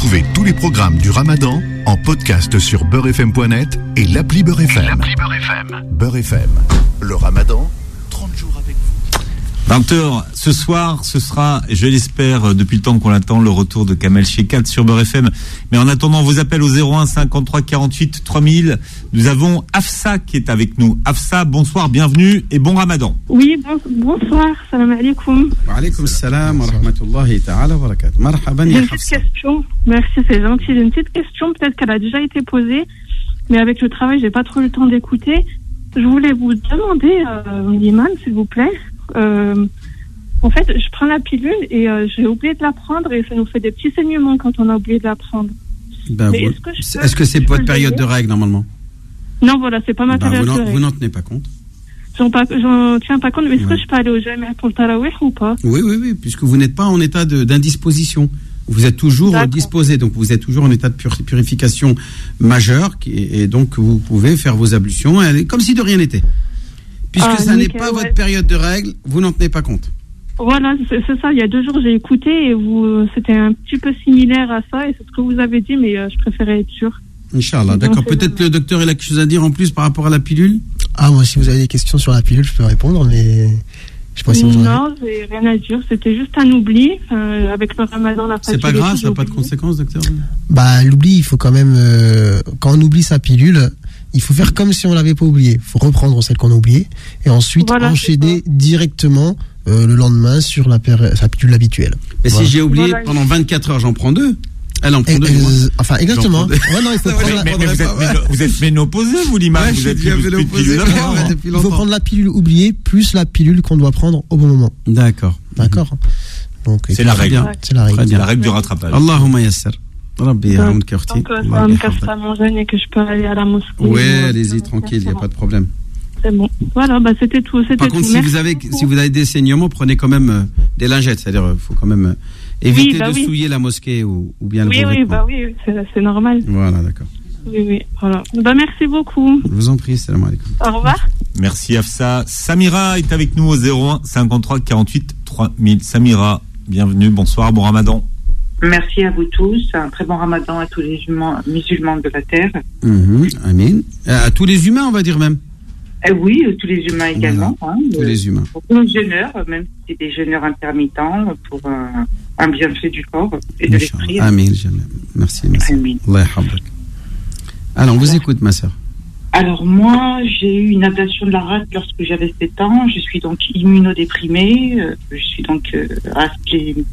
Retrouvez tous les programmes du Ramadan en podcast sur beurre f m point net et l'appli Beurre F M. L'appli Beurre F M. Beurre F M. Le Ramadan, trente jours avec vous. vingt heures, ce soir, ce sera, je l'espère, depuis le temps qu'on l'attend, le retour de Kamel Shekat sur Beurre F M. Mais en attendant, vos appels au zéro un cinquante-trois quarante-huit trois mille. Nous avons Afsa qui est avec nous. Afsa, bonsoir, bienvenue et bon Ramadan. Oui, bon, bonsoir, salam alaikum. Wa alaikum salam wa rahmatullahi ta'ala wa barakatuh. Marhaban ya Afsa. J'ai une petite question. Merci, c'est gentil. J'ai une petite question, peut-être qu'elle a déjà été posée, mais avec le travail, j'ai pas trop eu le temps d'écouter. Je voulais vous demander, euh, l'imam, s'il vous plaît. Euh, en fait, je prends la pilule et euh, j'ai oublié de la prendre et ça nous fait des petits saignements quand on a oublié de la prendre. Ben vous, est-ce, que peux, est-ce que c'est votre période de règle normalement? Non, voilà, c'est pas ma ben période vous de règle. Vous n'en tenez pas compte? J'en, pas, j'en tiens pas compte, mais est-ce ouais. que je peux aller au Jami'a pour le Tarawih ou pas? Oui, oui, oui, puisque vous n'êtes pas en état de, d'indisposition. Vous êtes toujours D'accord. disposé, donc vous êtes toujours en état de pur, purification majeure et, et donc vous pouvez faire vos ablutions comme si de rien n'était. Puisque ah, ça nickel, n'est pas ouais. votre période de règle, vous n'en tenez pas compte. Voilà, c'est, c'est ça. Il y a deux jours, j'ai écouté et vous, c'était un petit peu similaire à ça et c'est ce que vous avez dit, mais euh, je préférais être sûre. Inch'Allah, d'accord. Peut-être que le docteur il a quelque chose à dire en plus par rapport à la pilule. Ah, moi, si vous avez des questions sur la pilule, je peux répondre, mais je sais pas si vous en avez. Non, j'ai rien à dire. C'était juste un oubli. Euh, avec le Ramadan, la fatigue. C'est pas grave, ça n'a pas de conséquences, docteur. Bah, l'oubli, il faut quand même. Euh, quand on oublie sa pilule, il faut faire comme si on l'avait pas oublié. Il faut reprendre celle qu'on a oubliée et ensuite voilà, enchaîner directement euh, le lendemain sur la péri- sa pilule habituelle. Mais voilà. Si j'ai oublié voilà. pendant vingt-quatre heures, j'en prends deux. Elle en prend et, deux. Euh, enfin, exactement. Ouais, non, il faut prendre mais, la... mais, mais vous, êtes, méno, vous êtes ménopausé, vous, l'imam. Ouais, vous êtes ménopausé. Il faut prendre la pilule oubliée plus la pilule qu'on doit prendre au bon moment. D'accord. D'accord. Donc, c'est la règle. C'est la règle. C'est la règle du rattrapage. Allahumma yassir. Rabbi yahoud karti. Donc, ça me casse pas mon jeûne et que je peux aller à la mosquée. Oui, allez-y, tranquille, il n'y a pas de problème. C'est bon. Voilà, bah, c'était tout. C'était Par contre, tout. si vous, avez, si vous avez des saignements, prenez quand même euh, des lingettes. C'est-à-dire, il faut quand même euh, éviter oui, bah de oui. souiller la mosquée ou, ou bien le Oui, oui, bah oui, c'est, c'est normal. Voilà, d'accord. Oui, oui, voilà. Bah, merci beaucoup. Je vous en prie, salam alaikum. Au revoir. Merci, Afsa. Samira est avec nous au zéro un cinquante-trois quarante-huit trois mille. Samira, bienvenue, bonsoir, bon Ramadan. Merci à vous tous. Un très bon Ramadan à tous les humains, musulmans de la terre. Mmh, amin. À tous les humains, on va dire même. Euh, oui, tous les humains également. Voilà. Hein, tous euh, les humains. Pour nos jeûneurs, même si c'est des jeûneurs intermittents, pour un, un bienfait du corps et de l'esprit. Amin. Merci. merci. Amin. Allah yahfazak. Alors, on vous écoute, ma sœur. Alors, moi, j'ai eu une ablation de la rate lorsque j'avais sept ans. Je suis donc immunodéprimée. Euh, je suis donc euh, asplénique.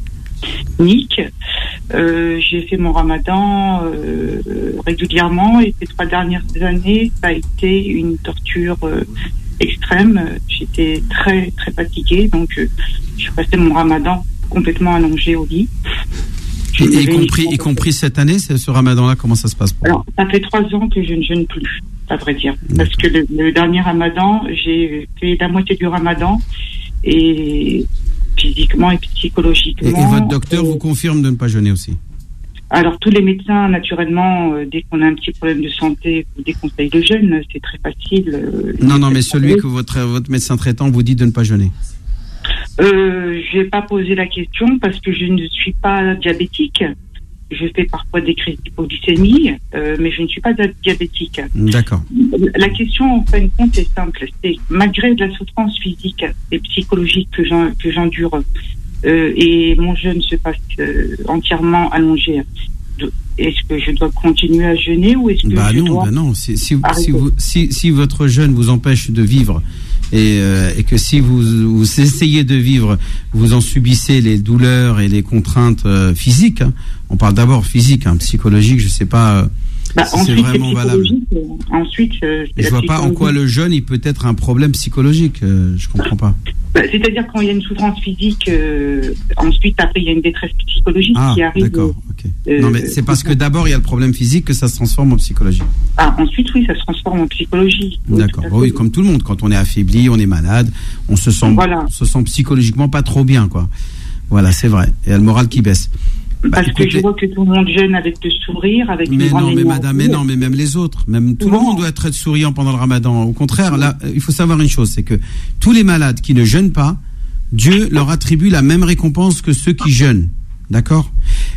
Euh, j'ai fait mon ramadan euh, régulièrement et ces trois dernières années, ça a été une torture euh, extrême. J'étais très, très fatiguée, donc euh, je passais mon ramadan complètement allongé au lit. Et, y, compris, y compris cette année, ce ramadan-là, comment ça se passe pour Alors, ça fait trois ans que je ne jeûne plus, à vrai dire. D'accord. Parce que le, le dernier ramadan, j'ai fait la moitié du ramadan et physiquement et psychologiquement. Et, et votre docteur euh, vous confirme de ne pas jeûner aussi? Alors, tous les médecins, naturellement, euh, dès qu'on a un petit problème de santé, vous déconseillent le jeûne, c'est très facile. Euh, non, non, mais celui que votre, votre médecin traitant vous dit de ne pas jeûner. Euh, je n'ai pas posé la question parce que je ne suis pas diabétique. Je fais parfois des crises d'hypoglycémie, euh, mais je ne suis pas diabétique. D'accord. La question, en fin de compte, est simple. C'est malgré de la souffrance physique et psychologique que, j'en, que j'endure, euh, et mon jeûne se passe euh, entièrement allongé, est-ce que je dois continuer à jeûner ou est-ce que bah je non, dois... Bah non, si, si, si, vous, si, si votre jeûne vous empêche de vivre et, euh, et que si vous, vous essayez de vivre, vous en subissez les douleurs et les contraintes euh, physiques, hein. On parle d'abord physique, hein, psychologique, je ne sais pas euh, bah, si ensuite, c'est vraiment c'est valable. Euh, ensuite, euh, je ne vois pas en quoi le jeûne il peut être un problème psychologique, euh, je ne comprends pas. Bah, c'est-à-dire quand il y a une souffrance physique, euh, ensuite après il y a une détresse psychologique ah, qui arrive. D'accord, ok. Euh, non mais c'est parce que d'abord il y a le problème physique que ça se transforme en psychologie. Ah, ensuite oui, ça se transforme en psychologie. Oui, d'accord, oui, comme tout le monde, quand on est affaibli, on est malade, on se sent, voilà. on se sent psychologiquement pas trop bien, quoi. Voilà, c'est vrai. Et il y a le moral qui baisse. Bah, Parce écoutez, que je vois que tout le monde jeûne avec le sourire, avec mais une grande non, mais madame, mais non, mais même les autres, même tout non. le monde doit être souriant pendant le ramadan. Au contraire, là, il faut savoir une chose, c'est que tous les malades qui ne jeûnent pas, Dieu leur attribue la même récompense que ceux qui jeûnent. D'accord?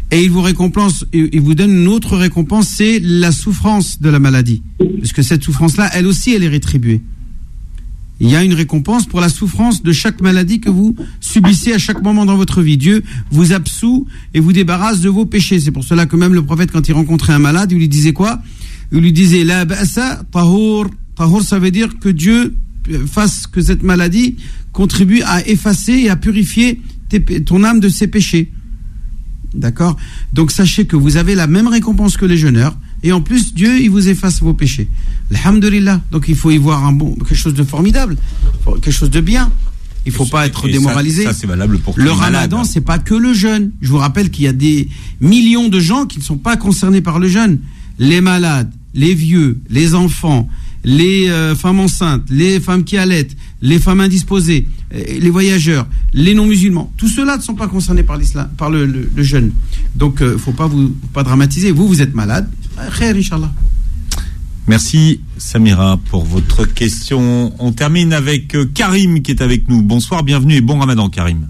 Et il vous récompense, il vous donne une autre récompense, c'est la souffrance de la maladie. Parce que cette souffrance-là, elle aussi, elle est rétribuée. Il y a une récompense pour la souffrance de chaque maladie que vous subissez à chaque moment dans votre vie. Dieu vous absout et vous débarrasse de vos péchés. C'est pour cela que même le prophète, quand il rencontrait un malade, il lui disait quoi? Il lui disait, la ba'sa tahur. Tahur, ça veut dire que Dieu fasse que cette maladie contribue à effacer et à purifier tes, ton âme de ses péchés. D'accord? Donc sachez que vous avez la même récompense que les jeûneurs. Et en plus, Dieu, il vous efface vos péchés. Alhamdulillah. Donc il faut y voir un bon, quelque chose de formidable, quelque chose de bien. Il ne faut pas être démoralisé. Ça, ça c'est valable pour le ramadan, c'est pas que le jeûne. Je vous rappelle qu'il y a des millions de gens qui ne sont pas concernés par le jeûne. Les malades, les vieux, les enfants, les euh, femmes enceintes, les femmes qui allaitent, les femmes indisposées, les voyageurs, les non-musulmans, tous ceux-là ne sont pas concernés par l'islam, par le, le, le jeûne. Donc, il euh, ne faut pas vous pas dramatiser. Vous, vous êtes malade. Khair, Inch'Allah. Merci Samira pour votre question. On termine avec Karim qui est avec nous. Bonsoir, bienvenue et bon ramadan Karim.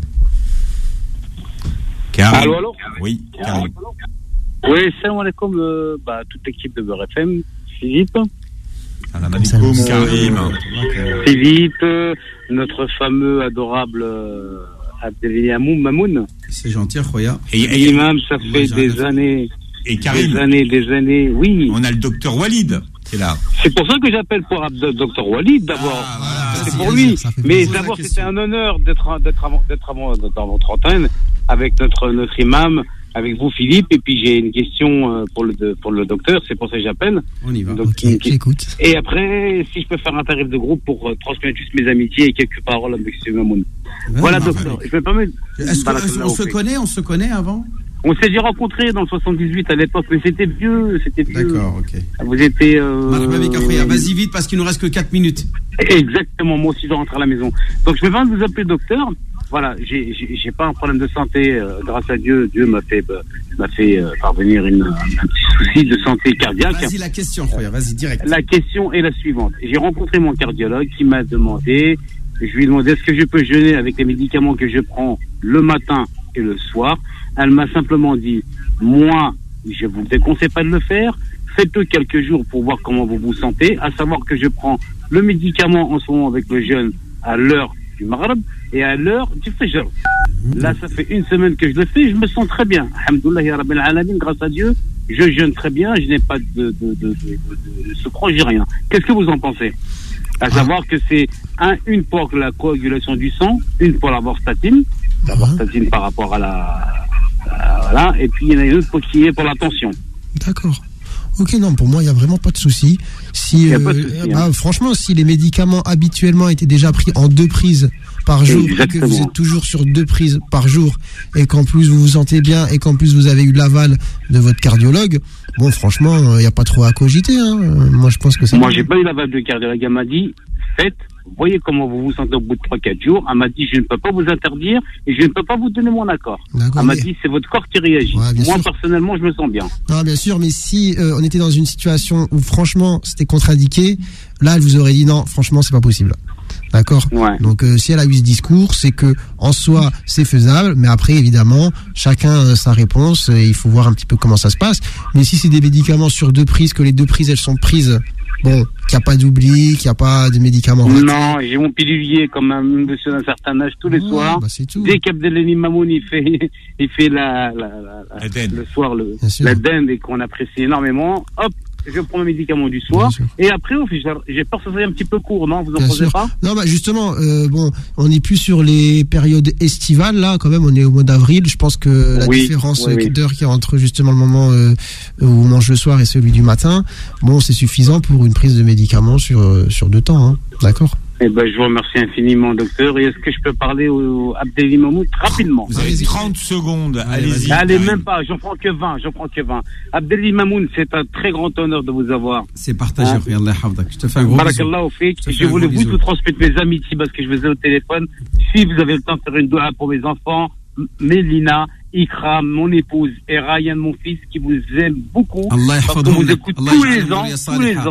Karim. Allô, allô. Oui, Karim. Oui, salam alaikum, euh, bah, toute l'équipe de Beurre F M, Philippe. Salam alaikum, Karim. Philippe, euh, notre fameux, adorable euh, Abdelhamid Mamoun. C'est gentil, Khoya. Et, et Imam, ça fait des années, et Karim, des années, des années, oui. On a le docteur Walid qui est là. C'est pour ça que j'appelle pour le docteur Walid d'abord. Ah, voilà, c'est pour lui. Mais d'abord, c'était un honneur d'être, d'être avant, d'être avant, dans votre antenne avec notre, notre imam, avec vous Philippe, et puis j'ai une question pour le, pour le docteur, c'est pour ça que j'appelle. On y va. Donc, ok, j'écoute. Et après, si je peux faire un tarif de groupe pour euh, transmettre juste mes amitiés et quelques paroles avec M. Mamoun. Ouais, voilà, docteur. Je peux pas mettre. Est-ce qu'on se connaît, on se connaît avant? On s'est déjà rencontrés dans le soixante-dix-huit à l'époque, mais c'était vieux, c'était vieux. D'accord, ok. Vous étiez... Euh... Vas-y vite, parce qu'il nous reste que quatre minutes. Exactement, moi aussi je dois rentrer à la maison. Donc je vais pas vous appeler docteur. Voilà, j'ai, j'ai, j'ai pas un problème de santé, euh, grâce à Dieu. Dieu m'a fait, euh, m'a fait euh, parvenir une, un petit souci de santé cardiaque. Vas-y, la question, Khoya, vas-y, direct. La question est la suivante. J'ai rencontré mon cardiologue qui m'a demandé, je lui ai demandé est-ce que je peux jeûner avec les médicaments que je prends le matin et le soir. Elle m'a simplement dit, moi, je vous déconseille pas de le faire. Faites-le quelques jours pour voir comment vous vous sentez. À savoir que je prends le médicament en ce moment avec le jeûne à l'heure du Maghreb et à l'heure du Fajr. Là, ça fait une semaine que je le fais, je me sens très bien. Alhamdoulilah ya Rabbil Alamin, grâce à Dieu, je jeûne très bien, je n'ai pas de, de, de, de, de, de souffrance, j'ai rien. Qu'est-ce que vous en pensez? À savoir que c'est un, une pour la coagulation du sang, une pour la vorstatine, la vorstatine par rapport à la, à, voilà, et puis il y en a une autre pour qui est pour la tension. D'accord. Ok, non, pour moi, il n'y a vraiment pas de souci. Si, euh, souci, bah, hein. Franchement, si les médicaments habituellement étaient déjà pris en deux prises par jour, et que vous êtes toujours sur deux prises par jour, et qu'en plus vous vous sentez bien, et qu'en plus vous avez eu l'aval de votre cardiologue, bon, franchement, il n'y a pas trop à cogiter. Hein. Moi, je pense que c'est... Moi, j'ai pas eu l'aval de cardiologue. Elle m'a dit, faites, voyez comment vous vous sentez au bout de trois quatre jours. Elle m'a dit, je ne peux pas vous interdire et je ne peux pas vous donner mon accord. D'accord, elle m'a mais... dit, c'est votre corps qui réagit. Ouais, moi, sûr. Personnellement, je me sens bien. Non, bien sûr, mais si euh, on était dans une situation où, franchement, c'était contre-indiqué, là, elle vous aurait dit, non, franchement, c'est pas possible. D'accord. Ouais. Donc, euh, si elle a eu ce discours, c'est que, en soi, c'est faisable, mais après, évidemment, chacun euh, sa réponse, et il faut voir un petit peu comment ça se passe. Mais si c'est des médicaments sur deux prises, que les deux prises, elles sont prises, bon, qu'il n'y a pas d'oubli, qu'il n'y a pas de médicaments ratés. Non, j'ai mon pilulier comme un monsieur d'un certain âge tous les ouais, soirs. Bah c'est tout. Dès qu'Abdelhamid Mamoun il fait, il fait la, la, la, la le soir le, la dinde et qu'on apprécie énormément, hop, je prends mes médicaments du soir et après j'ai peur que ça soit un petit peu court, non? Vous en pensez pas? Non, bah justement, euh, bon, on n'est plus sur les périodes estivales là, quand même, on est au mois d'avril. Je pense que la oui, différence oui, oui. d'heure qu'il y a entre justement le moment euh, où on mange le soir et celui du matin, bon, c'est suffisant pour une prise de médicaments sur sur deux temps, hein. D'accord. Eh ben, je vous remercie infiniment, docteur. Et est-ce que je peux parler au Abdelhamid Mamoun rapidement? Vous avez trente secondes. Allez-y. Allez, même pas. J'en prends que vingt. J'en prends que vingt. Abdelhamid Mamoun, c'est un très grand honneur de vous avoir. C'est partagé. Hein? Je te fais un gros bisou. Je voulais vous tout transmettre mes amitiés parce que je vous ai au téléphone. Si vous avez le temps de faire une doua pour mes enfants, Mélina, Ikram, mon épouse, et Ryan, mon fils, qui vous aime beaucoup. Allah parce qu'on vous écoute tous les ans, tous les ans.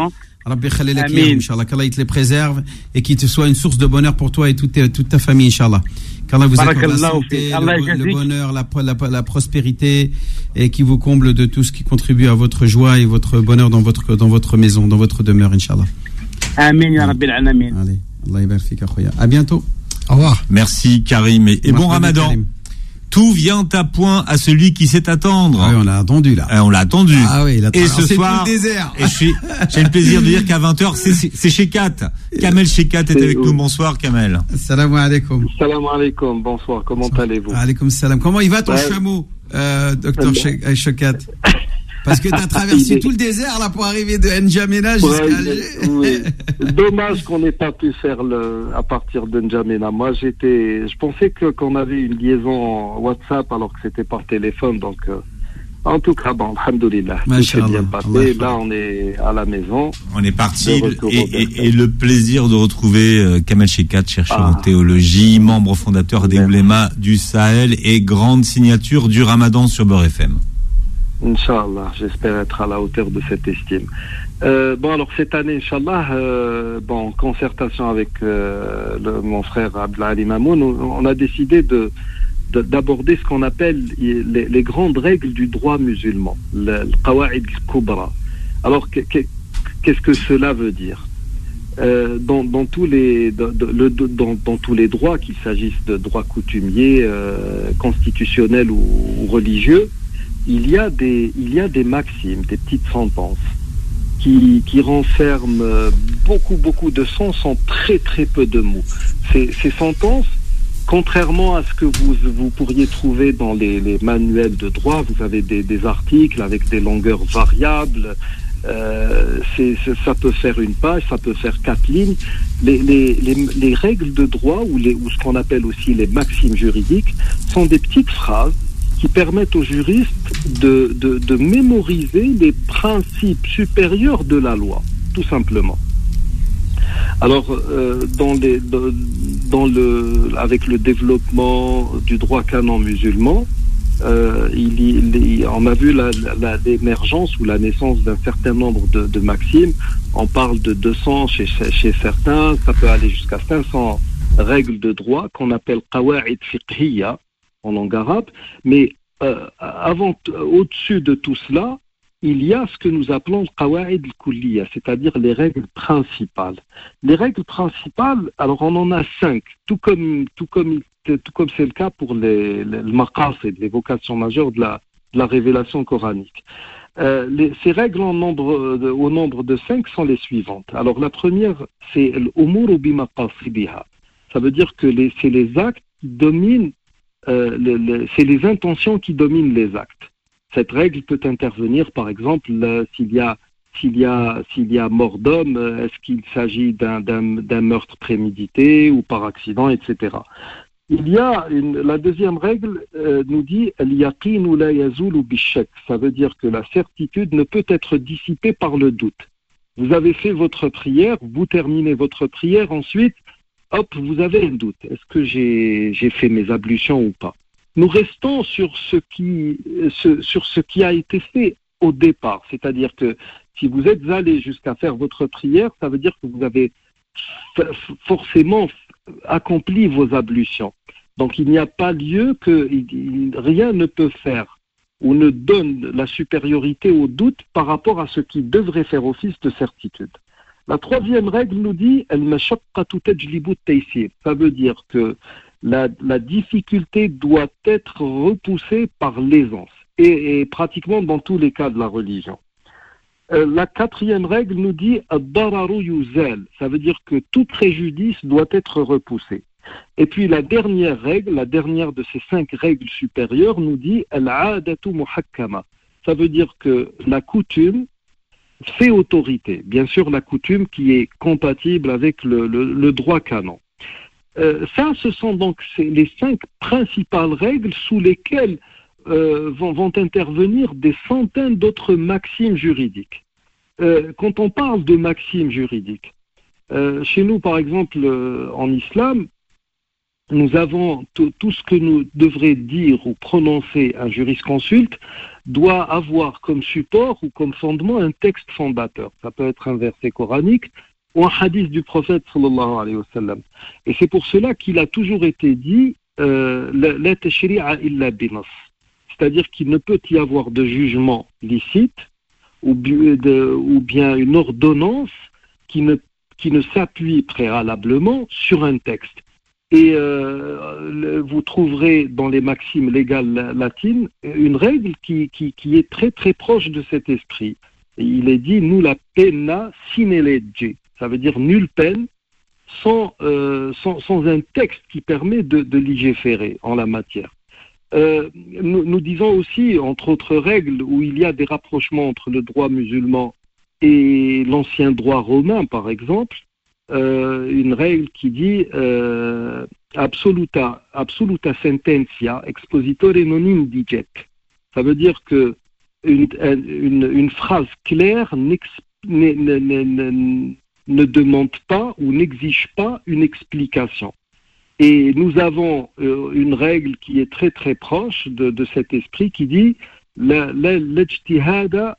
Rabbi khalilak yahum, Inch'Allah, qu'Allah te les préserve et qu'il te soit une source de bonheur pour toi et toute, toute ta famille, Inch'Allah. Qu'Allah vous accorde la santé, le, le bonheur, la, la, la prospérité et qui vous comble de tout ce qui contribue à votre joie et votre bonheur dans votre, dans votre maison, dans votre demeure, Inch'Allah. Amen, ya Rabbil Alamin. Allez, Allah yabarak fik, akhoya. À bientôt. Au revoir. Merci Karim et, et bon Ramadan. Karim. Tout vient à point à celui qui sait attendre. Ah oui, on l'a attendu là. Euh, on l'a attendu. Ah oui, il a et ce soir, tout le désert. Et je suis, j'ai le plaisir de dire qu'à vingt heures, c'est, c'est chez Kat. Kamel Shekat est avec nous. Bonsoir Kamel. Salam alaikum. Salam alaikum. Bonsoir. Comment Bonsoir. allez-vous? Alaikum salam. Comment il va ton ouais. chameau, euh, docteur Shekat? Parce que tu as traversé tout le désert là pour arriver de N'Djamena jusqu'à Alger. Oui. Dommage qu'on n'ait pas pu faire le à partir de N'Djamena. Moi, j'étais, je pensais que qu'on avait une liaison WhatsApp alors que c'était par téléphone. Donc, euh, en tout cas, bon, alhamdoulilah, tout s'est bien passé. Là, on est à la maison. On est parti et, et, et le plaisir de retrouver euh, Kamel Shekat, chercheur ah. en théologie, membre fondateur des oulémas du Sahel et grande signature du Ramadan sur Beurre F M. Inch'Allah, j'espère être à la hauteur de cette estime. Euh, bon, alors cette année, Inch'Allah, euh, bon, en concertation avec euh, le, mon frère Abdelali Mamoun, on a décidé de, de, d'aborder ce qu'on appelle les, les grandes règles du droit musulman, le, le Qawa'id al-Kubra. Alors, que, que, qu'est-ce que cela veut dire? Euh, dans, dans, tous les, de, de, le, dans, dans tous les droits, qu'il s'agisse de droits coutumiers, euh, constitutionnels ou, ou religieux, Il y a des, il y a des maximes, des petites sentences qui, qui renferment beaucoup, beaucoup de sens en très, très peu de mots. Ces, ces sentences, contrairement à ce que vous, vous pourriez trouver dans les, les manuels de droit, vous avez des, des articles avec des longueurs variables, euh, c'est, c'est, ça peut faire une page, ça peut faire quatre lignes. Les, les, les, les règles de droit, ou, les, ou ce qu'on appelle aussi les maximes juridiques, sont des petites phrases qui permettent aux juristes de, de, de mémoriser les principes supérieurs de la loi, tout simplement. Alors, euh, dans les, dans le, avec le développement du droit canon musulman, euh, il, il, on a vu la, la, l'émergence ou la naissance d'un certain nombre de, de maximes. On parle de deux cents chez, chez certains, ça peut aller jusqu'à cinq cents règles de droit qu'on appelle qawa'id fiqhiyya en langue arabe, mais euh, avant, au-dessus de tout cela, il y a ce que nous appelons le qawa'id al-kulliyya, c'est-à-dire les règles principales. Les règles principales, alors on en a cinq, tout comme, tout comme, tout comme c'est le cas pour les, les, le maqasid, les vocations majeures de la, de la révélation coranique. Euh, les, ces règles en nombre, de, au nombre de cinq sont les suivantes. Alors la première, c'est l'umuru bimaqasidiha. Ça veut dire que les, c'est les actes qui dominent Euh, le, le, c'est les intentions qui dominent les actes. Cette règle peut intervenir, par exemple, euh, s'il y a s'il y a s'il y a mort d'homme, euh, est-ce qu'il s'agit d'un, d'un, d'un meurtre prémédité ou par accident, et cetera. Il y a une, la deuxième règle euh, nous dit al-yaqinu la yazulu bish-shak. Ça veut dire que la certitude ne peut être dissipée par le doute. Vous avez fait votre prière, vous terminez votre prière, ensuite hop, vous avez un doute. Est-ce que j'ai, j'ai fait mes ablutions ou pas? Nous restons sur ce qui, ce, sur ce qui a été fait au départ. C'est-à-dire que si vous êtes allé jusqu'à faire votre prière, ça veut dire que vous avez f- forcément accompli vos ablutions. Donc il n'y a pas lieu que il, rien ne peut faire ou ne donne la supériorité au doute par rapport à ce qui devrait faire office de certitude. La troisième règle nous dit al-mashaqqatu tajlibu at-taysir. Ça veut dire que la, la difficulté doit être repoussée par l'aisance, et, et pratiquement dans tous les cas de la religion. Euh, la quatrième règle nous dit ad-dararu yuzal. Ça veut dire que tout préjudice doit être repoussé. Et puis la dernière règle, la dernière de ces cinq règles supérieures nous dit al-aadatu muhakkama. Ça veut dire que la coutume fait autorité, bien sûr la coutume qui est compatible avec le, le, le droit canon. Euh, ça, ce sont donc les cinq principales règles sous lesquelles euh, vont, vont intervenir des centaines d'autres maximes juridiques. Euh, quand on parle de maximes juridiques, euh, chez nous par exemple euh, en islam, nous avons tout, tout ce que nous devrait dire ou prononcer un jurisconsulte doit avoir comme support ou comme fondement un texte fondateur. Ça peut être un verset coranique ou un hadith du prophète sallallahu alayhi wa sallam. Et c'est pour cela qu'il a toujours été dit euh, la tashri'a illa binas. C'est-à-dire qu'il ne peut y avoir de jugement licite ou, de, ou bien une ordonnance qui ne, qui ne s'appuie préalablement sur un texte. Et euh, le, vous trouverez dans les maximes légales latines une règle qui, qui, qui est très très proche de cet esprit. Et il est dit nulla pena sine legge. Ça veut dire nulle peine sans, euh, sans, sans un texte qui permet de, de légiférer en la matière. Euh, nous, nous disons aussi, entre autres règles, où il y a des rapprochements entre le droit musulman et l'ancien droit romain, par exemple, euh, une règle qui dit euh, absoluta, absoluta sententia expositore non indigit. Ça veut dire que une, une, une phrase claire ne, ne, ne, ne demande pas ou n'exige pas une explication. Et nous avons euh, une règle qui est très très proche de, de cet esprit qui dit la l'ijtihada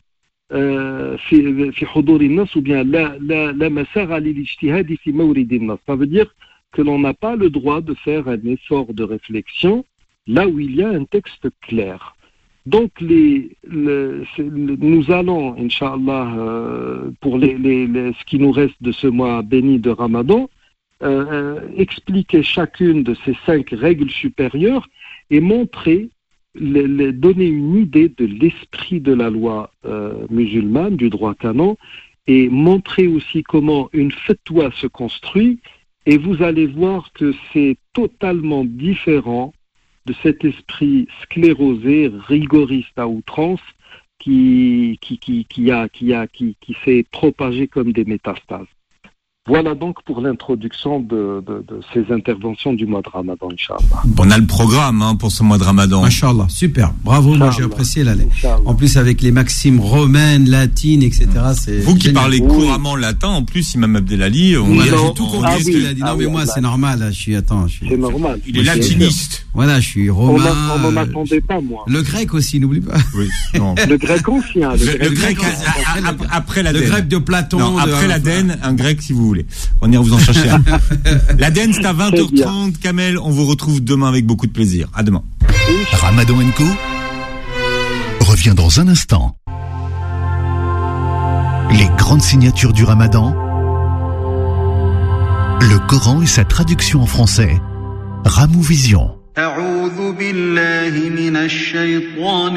fi fi hudur an-nas ou bien la la la masara lil-ijtihad fi mawrid an-nas. Ça veut dire que l'on n'a pas le droit de faire un effort de réflexion là où il y a un texte clair. Donc les, le, le, nous allons, Inch'Allah, euh, pour les, les, les, ce qui nous reste de ce mois béni de Ramadan, Euh, expliquer chacune de ces cinq règles supérieures et montrer, les, les, donner une idée de l'esprit de la loi euh, musulmane, du droit canon, et montrer aussi comment une fatwa se construit, et vous allez voir que c'est totalement différent de cet esprit sclérosé, rigoriste à outrance, qui, qui, qui, qui, a, qui, a, qui, qui s'est propagé comme des métastases. Voilà donc pour l'introduction de, de, de ces interventions du mois de Ramadan, Inch'Allah. On a le programme hein, pour ce mois de Ramadan. Inch'Allah, super. Bravo, moi j'ai apprécié la lettre. En plus avec les maximes romaines, latines, et cetera. C'est Vous qui génial. parlez Oui. couramment latin, en plus, Imam Abdelali, on Oui, a j'ai tout compris on ce qu'il a dit. Non, Ah mais oui, moi, là. c'est normal. Là, je suis, attends, je suis. C'est normal. Il est latiniste. Voilà, je suis romain. On n'en attendait pas, moi. Le grec aussi, n'oublie pas. Oui, non. Le grec ancien. Le, le grec, a- a- a- après l'Aden. Le grec de Platon. Non, de- après l'Aden, un grec si vous voulez. On ira vous en chercher un. L'Aden, c'est à vingt heures trente. Kamel, on vous retrouve demain avec beaucoup de plaisir. À demain. Ramadan and Co revient dans un instant. Les grandes signatures du Ramadan, le Coran et sa traduction en français. Ramou Vision. أعوذ بالله من الشيطان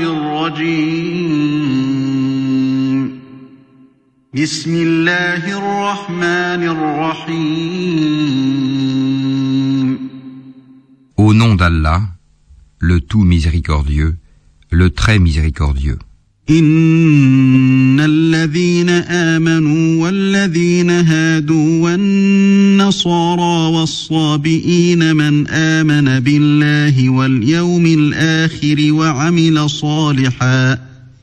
الرجيم بسم الله الرحمن الرحيم Au nom d'Allah, le tout miséricordieux, le très miséricordieux. إن الذين آمنوا والذين هادوا والنصارى والصابئين من آمن بالله واليوم الآخر وعمل صالحا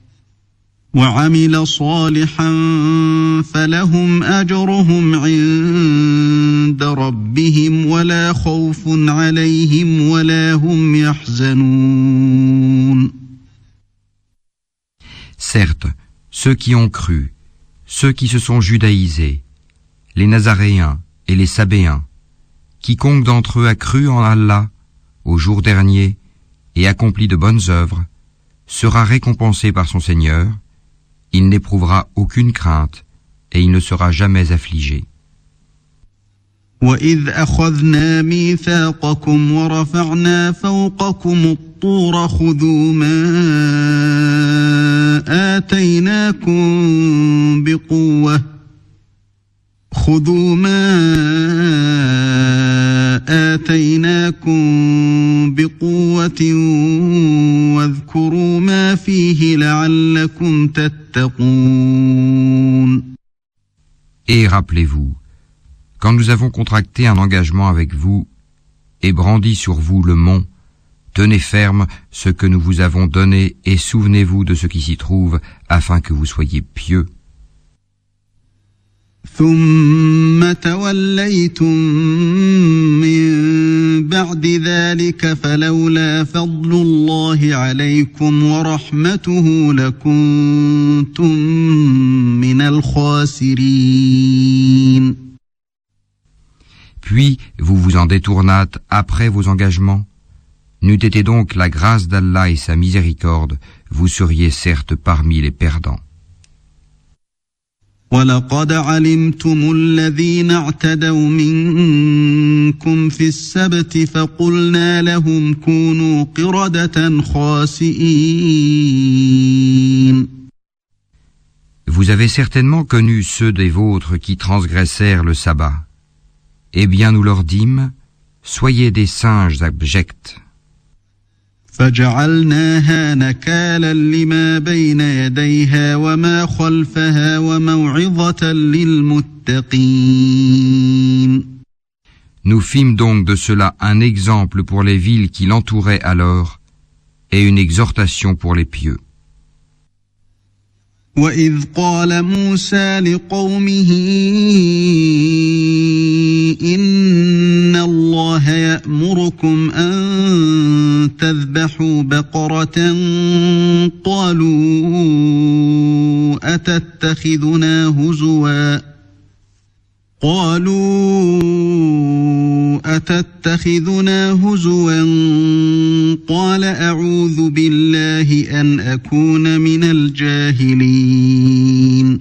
وعمل صالحا فلهم أجرهم عند ربهم ولا خوف عليهم ولا هم يحزنون. Certes, ceux qui ont cru, ceux qui se sont judaïsés, les Nazaréens et les Sabéens, quiconque d'entre eux a cru en Allah au jour dernier et accompli de bonnes œuvres, sera récompensé par son Seigneur, il n'éprouvera aucune crainte et il ne sera jamais affligé. وَإِذْ أَخَذْنَا مِيثَاقَكُمْ وَرَفَعْنَا فَوْقَكُمُ الطُّورَ خُذُوا مَا آتَيْنَاكُمْ بِقُوَّةٍ خُذُوا مَا آتَيْنَاكُمْ بِقُوَّةٍ وَاذْكُرُوا مَا فِيهِ لَعَلَّكُمْ تَتَّقُونَ. Et rappelez-vous, quand nous avons contracté un engagement avec vous et brandi sur vous le mont, tenez ferme ce que nous vous avons donné et souvenez-vous de ce qui s'y trouve afin que vous soyez pieux. ثم توليتم من بعد ذلك فلولا فضل الله عليكم ورحمته لكنتم من الخاسرين. Puis vous vous en détournâtes après vos engagements. N'eût été donc la grâce d'Allah et sa miséricorde, vous seriez certes parmi les perdants. وَلَقَدْ عَلِمْتُمُ الَّذِينَ اعْتَدَوْا مِنكُمْ فِي السَّبْتِ فَقُلْنَا لَهُمْ كُونُوا قِرَدَةً خَاسِئِينَ. Vous avez certainement connu ceux des vôtres qui transgressèrent le sabbat. Eh bien nous leur dîmes, soyez des singes abjects. فجعلناها نكالا لما بين يديها وما خلفها وموعظة للمتقين. Nous fîmes donc de cela un exemple pour les villes qui l'entouraient alors et une exhortation pour les pieux. وَإِذْ قَالَ مُوسَى لِقَوْمِهِ إِنَّ اللَّهَ يَأْمُرُكُمْ أَن تَذْبَحُوا بَقَرَةً قَالُوا أَتَتَّخِذُنَا هُزُوًا قَالُوا أَتَتَّخِذُنَا هُزُوًا قَالَ أَعُوذُ بِاللَّهِ أَنْ أَكُونَ مِنَ الْجَاهِلِينَ.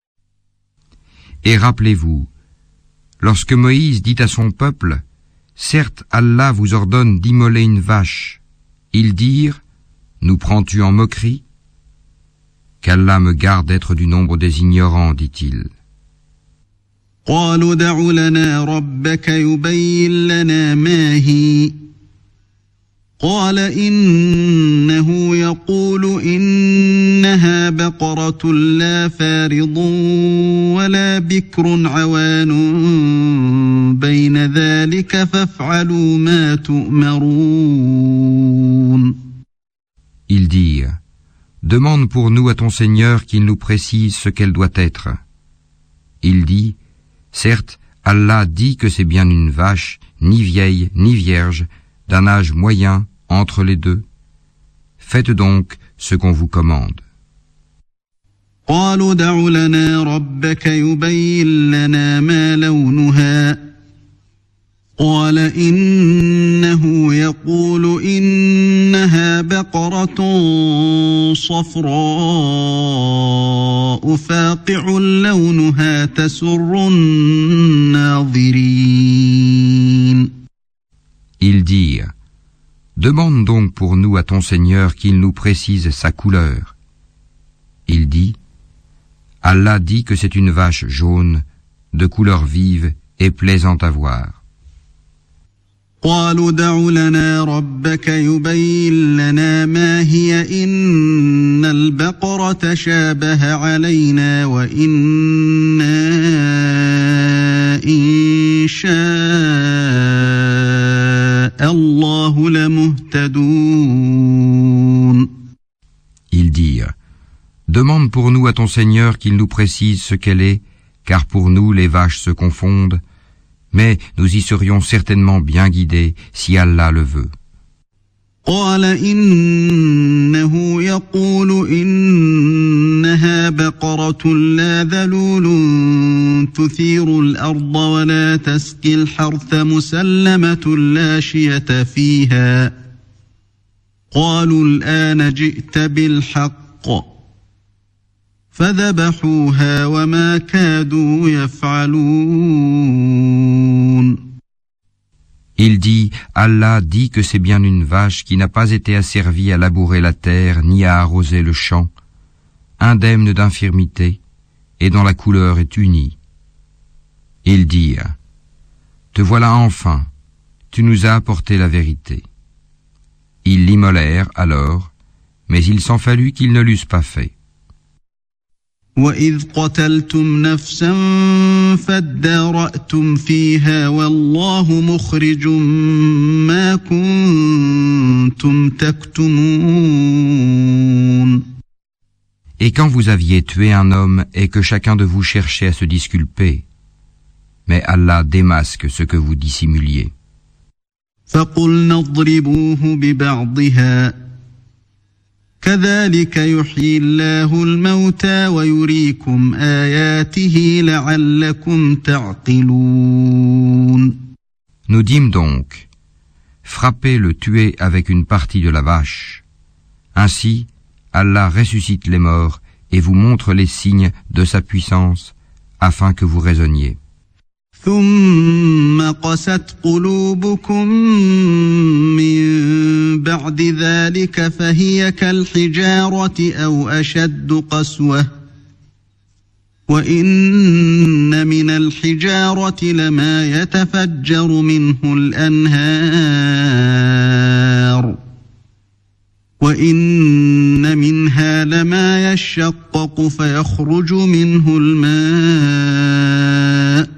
Et rappelez-vous, lorsque Moïse dit à son peuple, certes Allah vous ordonne d'immoler une vache, ils dirent, nous prends-tu en moquerie? Qu'Allah me garde d'être du nombre des ignorants, dit-il. قالوا دع لنا ربك يبين لنا ما هي قال إنه يقول إنها بقرة لا فارض ولا بكر عوان بين ذلك فافعلوا ما تؤمرون. Ils dirent, demande pour nous à ton Seigneur qu'il nous précise ce qu'elle doit être. Il dit, certes, Allah dit que c'est bien une vache, ni vieille, ni vierge, d'un âge moyen entre les deux. Faites donc ce qu'on vous commande. قالوا دع لنا ربك يبين لنا ما لونها قال إنه يقول إنها بقرة صفراء فاقع لونها تسر الناظرين. Ils dirent, demande donc pour nous à ton Seigneur qu'il nous précise sa couleur. Il dit, Allah dit que c'est une vache jaune, de couleur vive et plaisante à voir. قالوا دع لنا ربك يبين لنا ما هي إن البقرة شابه علينا وإنا إن شاء الله لمهتدون. Ils dirent, demande pour nous à ton Seigneur qu'il nous précise ce qu'elle est, car pour nous les vaches se confondent, mais nous y serions certainement bien guidés si Allah le veut. قال إنه يقول إنها بقرة لا ذلول تثير الأرض ولا تسقي الحرث مسلمة لا شية فيها قالوا الآن جئت بالحق فذبحوها وما كادوا يفعلون. Il dit, Allah dit que c'est bien une vache qui n'a pas été asservie à labourer la terre ni à arroser le champ, indemne d'infirmité, et dont la couleur est unie. Ils dirent, te voilà enfin, tu nous as apporté la vérité. Ils l'immolèrent alors, mais il s'en fallut qu'ils ne l'eussent pas fait. وَإِذْ قَتَلْتُمْ نَفْسًا فَادَّارَأْتُمْ فِيهَا وَاللَّهُ مُخْرِجٌ مَا كُنْتُمْ تَكْتُمُونَ. Et quand vous aviez tué un homme et que chacun de vous cherchait à se disculper, mais Allah démasque ce que vous dissimuliez. فقلنا اضربوه ببعضها كذلك يحيي الله الموتى ويريكم آياته لعلكم تعقلون. Nous dîmes donc, frappez le tuer avec une partie de la vache. Ainsi, Allah ressuscite les morts et vous montre les signes de sa puissance afin que vous raisonniez. ثم قست قلوبكم من بعد ذلك فهي كالحجارة أو أشد قسوة وإن من الحجارة لما يتفجر منه الأنهار وإن منها لما يشقق فيخرج منه الماء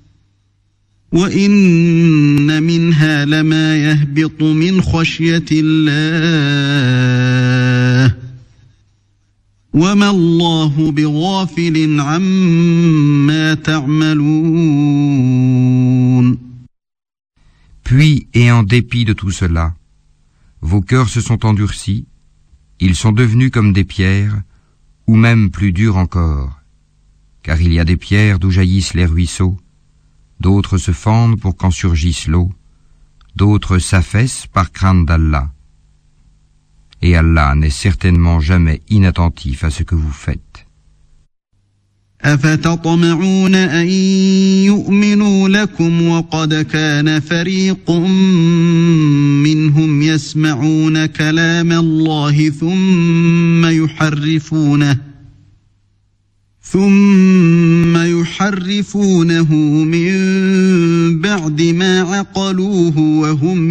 وإن منها لما يهبط من خشية الله وما الله بغافل عما تعملون. Puis, et en dépit de tout cela, vos cœurs se sont endurcis, ils sont devenus comme des pierres, ou même plus durs encore, car il y a des pierres d'où jaillissent les ruisseaux, d'autres se fendent pour qu'en surgisse l'eau, d'autres s'affaissent par crainte d'Allah. Et Allah n'est certainement jamais inattentif à ce que vous faites. أفتطمعون أن يؤمنوا لكم وقد كان فريق منهم يسمعون كلام الله ثم يحرفونه ثم يحرفونه من بعد ما عقلوه وهم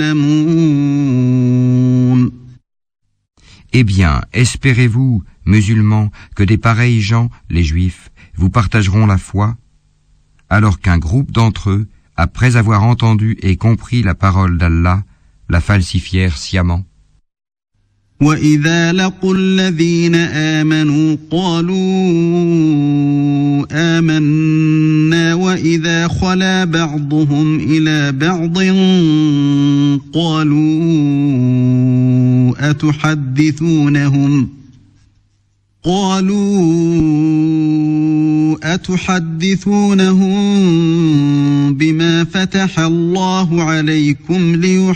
يعلمون. Eh bien, espérez-vous, musulmans, que des pareils gens, les juifs, vous partageront la foi, alors qu'un groupe d'entre eux, après avoir entendu et compris la parole d'Allah, la falsifièrent sciemment. وَإِذَا لَقُوا الَّذِينَ آمَنُوا قَالُوا آمَنَّا وَإِذَا خَلَا بَعْضُهُمْ إِلَى بَعْضٍ قَالُوا أَتُحَدِّثُونَهُمْ قَالُوا أَتُحَدِّثُونَهُمْ بِمَا فَتَحَ اللَّهُ عَلَيْكُمْ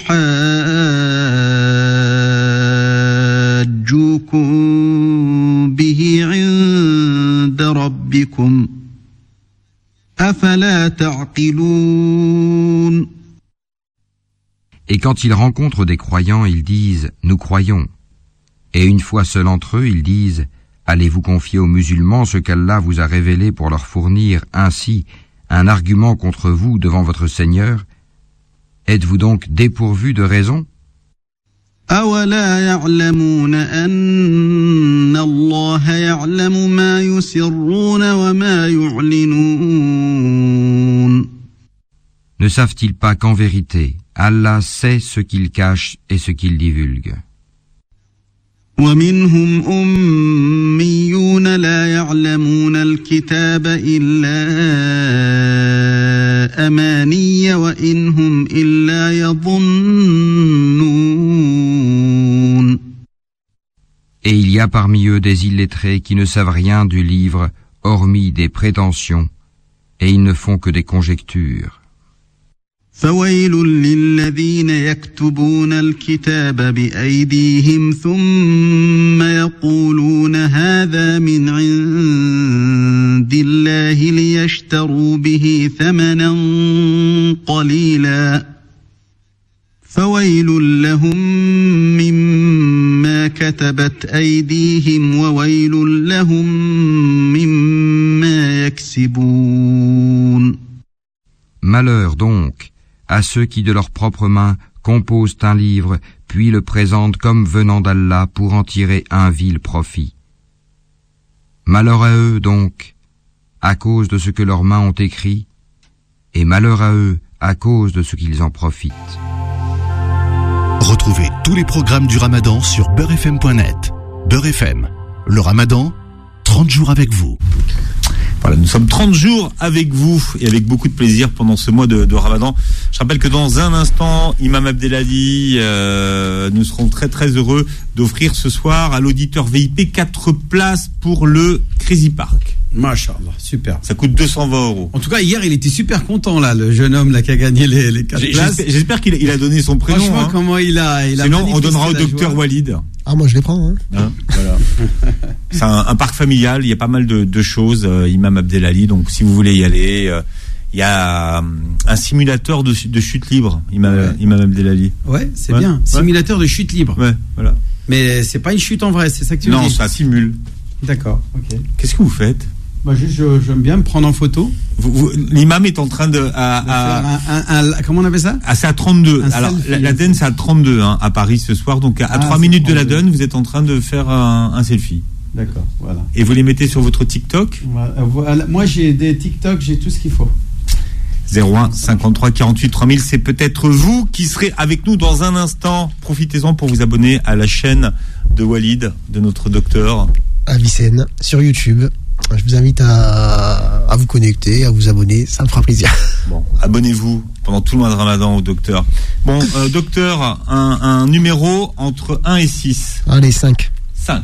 لِيُحَاجُّوكُمْ بِهِ عِندَ رَبِّكُمْ أَفَلَا تَعْقِلُونَ. Et quand ils rencontrent des croyants, ils disent « Nous croyons ». Et une fois seuls entre eux, ils disent « Allez-vous confier aux musulmans ce qu'Allah vous a révélé pour leur fournir ainsi un argument contre vous devant votre Seigneur? Êtes-vous donc dépourvus de raison? أَوَلَا يَعْلَمُونَ أَنَّ اللَّهَ يَعْلَمُ مَا يُسِرُّونَ وَمَا يُعْلِنُونَ. Ne savent-ils pas qu'en vérité, Allah sait ce qu'ils cachent et ce qu'ils divulguent? وَمِنْهُمْ أُمِّيُّونَ لَا يَعْلَمُونَ الْكِتَابَ إِلَّا أَمَانِيَّ وَإِنْ هُمْ إِلَّا يَظُنُّونَ. Et il y a parmi eux des illettrés qui ne savent rien du livre, hormis des prétentions, et ils ne font que des conjectures. فويل للذين يكتبون الكتاب بأيديهم ثم يقولون هذا من عند الله ليشتروا به ثمنا قليلا فويل لهم مما كتبت أيديهم وويل لهم مما يكسبون. Malheur donc à ceux qui de leurs propres mains composent un livre, puis le présentent comme venant d'Allah pour en tirer un vil profit. Malheur à eux donc, à cause de ce que leurs mains ont écrit, et malheur à eux à cause de ce qu'ils en profitent. Retrouvez tous les programmes du Ramadan sur beurre f m point net. Beurre F M, le Ramadan, trente jours avec vous. Voilà, nous sommes trente jours avec vous et avec beaucoup de plaisir pendant ce mois de, de Ramadan. Je rappelle que dans un instant, Imam Abdelhadi, euh, nous serons très très heureux d'offrir ce soir à l'auditeur V I P quatre places pour le Crazy Park. Masha'Allah, super. Ça coûte deux cent vingt euros. En tout cas, hier, il était super content, là, le jeune homme là, qui a gagné les, les quatre J'ai, places. J'espère, j'espère qu'il a, il a donné son prénom. Franchement, hein. comment il a, il a Sinon, on donnera au docteur Walid. Ah, moi, je les prends. Hein. Hein, voilà. C'est un, un parc familial, il y a pas mal de, de choses, euh, Imam Abdelhadi, donc si vous voulez y aller, euh, il y a euh, un simulateur de, de chute libre, Imam, ouais. Imam Abdelhadi. Ouais, c'est ouais. bien. Ouais. Simulateur de chute libre. Ouais, voilà. Mais c'est pas une chute en vrai, c'est ça que tu veux dire ? Non, dire ? ça simule. D'accord, ok. Qu'est-ce que vous faites ? Bah, juste, je, j'aime bien me prendre en photo. Vous, vous, l'imam est en train de... À, à, un, un, un, comment on appelle ça ? Ah, c'est à trente-deux. Un Alors, selfie, la, la D E N, c'est à trente-deux, hein, à Paris ce soir. Donc, à, à ah, trois minutes de la D E N, vous êtes en train de faire un, un selfie. D'accord, voilà. Et vous les mettez sur votre TikTok ? Voilà, voilà. Moi, j'ai des TikTok, j'ai tout ce qu'il faut. zéro un cinquante-trois quarante-huit trois mille, c'est peut-être vous qui serez avec nous dans un instant. Profitez-en pour vous abonner à la chaîne de Walid, de notre docteur Avicenne, sur YouTube. Je vous invite à, à vous connecter, à vous abonner, ça me fera plaisir. Bon, abonnez-vous pendant tout le mois de Ramadan au docteur. Bon, euh, docteur, un, un numéro entre un et six. Allez, cinq. cinq.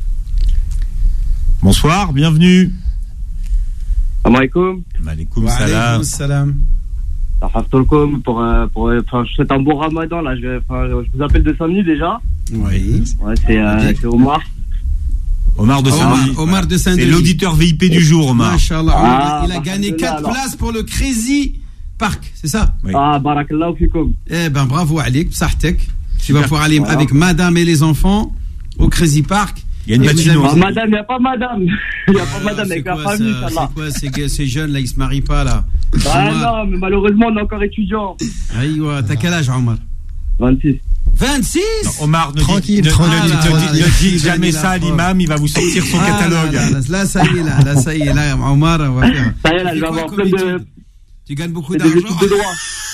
Bonsoir, bienvenue. Salam alaikum. Maaleykoum salam. salam. Pour, euh, pour, enfin, je souhaite un bon Ramadan là. Je, enfin, je vous appelle de Samni déjà. Oui. Ouais, c'est, euh, c'est Omar. Omar de Saint-Denis. Omar, Omar de Saint-Denis. C'est l'auditeur V I P du jour, Omar. Machallah. Ah, il a gagné quatre places pour le Crazy Park, c'est ça? Oui. Ah, barakallahu fikoum. Eh ben, bravo, Alik, Psahtek. Tu vas pouvoir aller voilà. avec madame et les enfants au Crazy Park. Il y a une patinoire. Ah, madame, il n'y a pas madame. Il n'y a pas madame avec la famille, ça là. C'est quoi, c'est, ces jeunes là, ils se marient pas là? Ah non, mais malheureusement, on est encore étudiant. Aïe, t'as quel âge, Omar? vingt-six. vingt-six non, Omar, ne tranquille, dit, tranquille, ne, tranquille, ne, tranquille. ne, ne dites jamais ça à l'imam, il va vous sortir son ah, catalogue. Là, là, là, ça y est, là, là, ça y est, là, Omar, on va faire. Ça y est, là, je vais avoir plein de. Tu gagnes beaucoup des d'argent. De droit.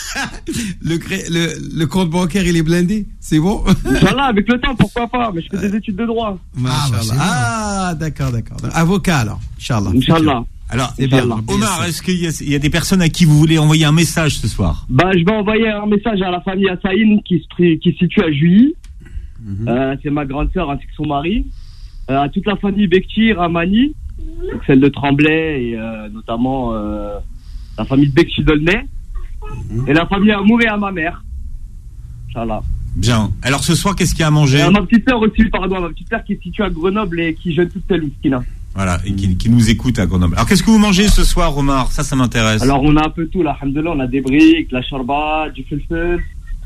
le, le, le compte bancaire, il est blindé, c'est bon? Voilà, avec le temps, pourquoi pas, mais je fais des études de droit. Ah, bah, ah d'accord, d'accord. Avocat alors, Inch'Allah. Inch'Allah. Alors, c'est bien. Omar, est-ce qu'il y a, il y a des personnes à qui vous voulez envoyer un message ce soir? Bah, je vais envoyer un message à la famille Assaïn qui se, qui se situe à Juilly. Mm-hmm. Euh, c'est ma grande sœur ainsi que son mari. Euh, à toute la famille Bekti, Ramani, celle de Tremblay et euh, notamment euh, la famille Bekti Dolnay. Mm-hmm. Et la famille Amour et à ma mère. Inch'Allah. Bien. Alors ce soir, qu'est-ce qu'il y a à manger? Et à ma petite sœur aussi, pardon, ma petite sœur qui se situe à Grenoble et qui jeûne toute seule, Miskina. Voilà, et qui, qui nous écoute à Grenoble. Alors qu'est-ce que vous mangez ce soir, Omar? Ça, ça m'intéresse. Alors on a un peu tout, là, alhamdoulilah, on a des briques, la charba, du felfel,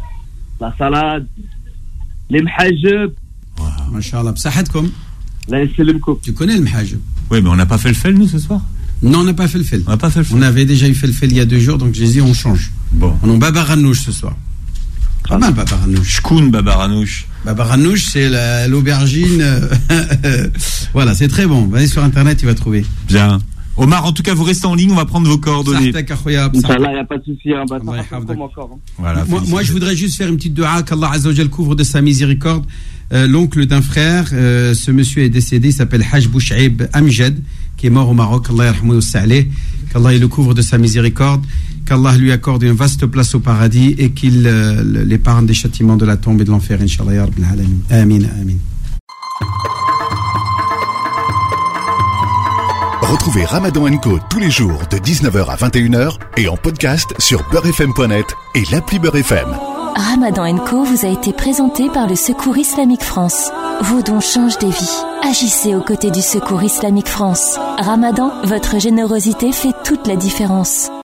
la salade, les mhajeb. Wow. Masha'Allah, psahadkom. La salamkoum. Tu connais le mhajeb? Oui, mais on n'a pas fait le fel, nous, ce soir? Non, on n'a pas fait le fel. On n'a pas fait le fel. On avait déjà eu fait le fel il y a deux jours, donc j'ai dit on change. Bon. On a babaranouche ce soir. Pas mal, babaranouche. Shkoun babaranouche. Babaranouche, c'est la, l'aubergine. Voilà, c'est très bon. Allez sur Internet, tu vas trouver. Bien. Omar, en tout cas, vous restez en ligne, on va prendre vos coordonnées. Inch'Allah, il n'y a pas de souci. Hein. Bah, encore, hein. Voilà, moi, moi, je voudrais juste faire une petite dua qu'Allah Azza wa Jal couvre de sa miséricorde. Euh, l'oncle d'un frère, euh, ce monsieur est décédé, il s'appelle Haj Bouchaib Amjad, qui est mort au Maroc. Allah yarhamou saleh. Qu'Allah il le couvre de sa miséricorde. Qu'Allah lui accorde une vaste place au paradis et qu'il euh, l'épargne des châtiments de la tombe et de l'enfer, Inch'Allah, ya Rabbil Alamin. Amin, amin. Retrouvez Ramadan and Co tous les jours de dix-neuf heures à vingt et une heures et en podcast sur beurre f m point net et l'appli Beurre F M. Ramadan and Co vous a été présenté par le Secours Islamique France. Vos dons changent des vies. Agissez aux côtés du Secours Islamique France. Ramadan, votre générosité fait toute la différence.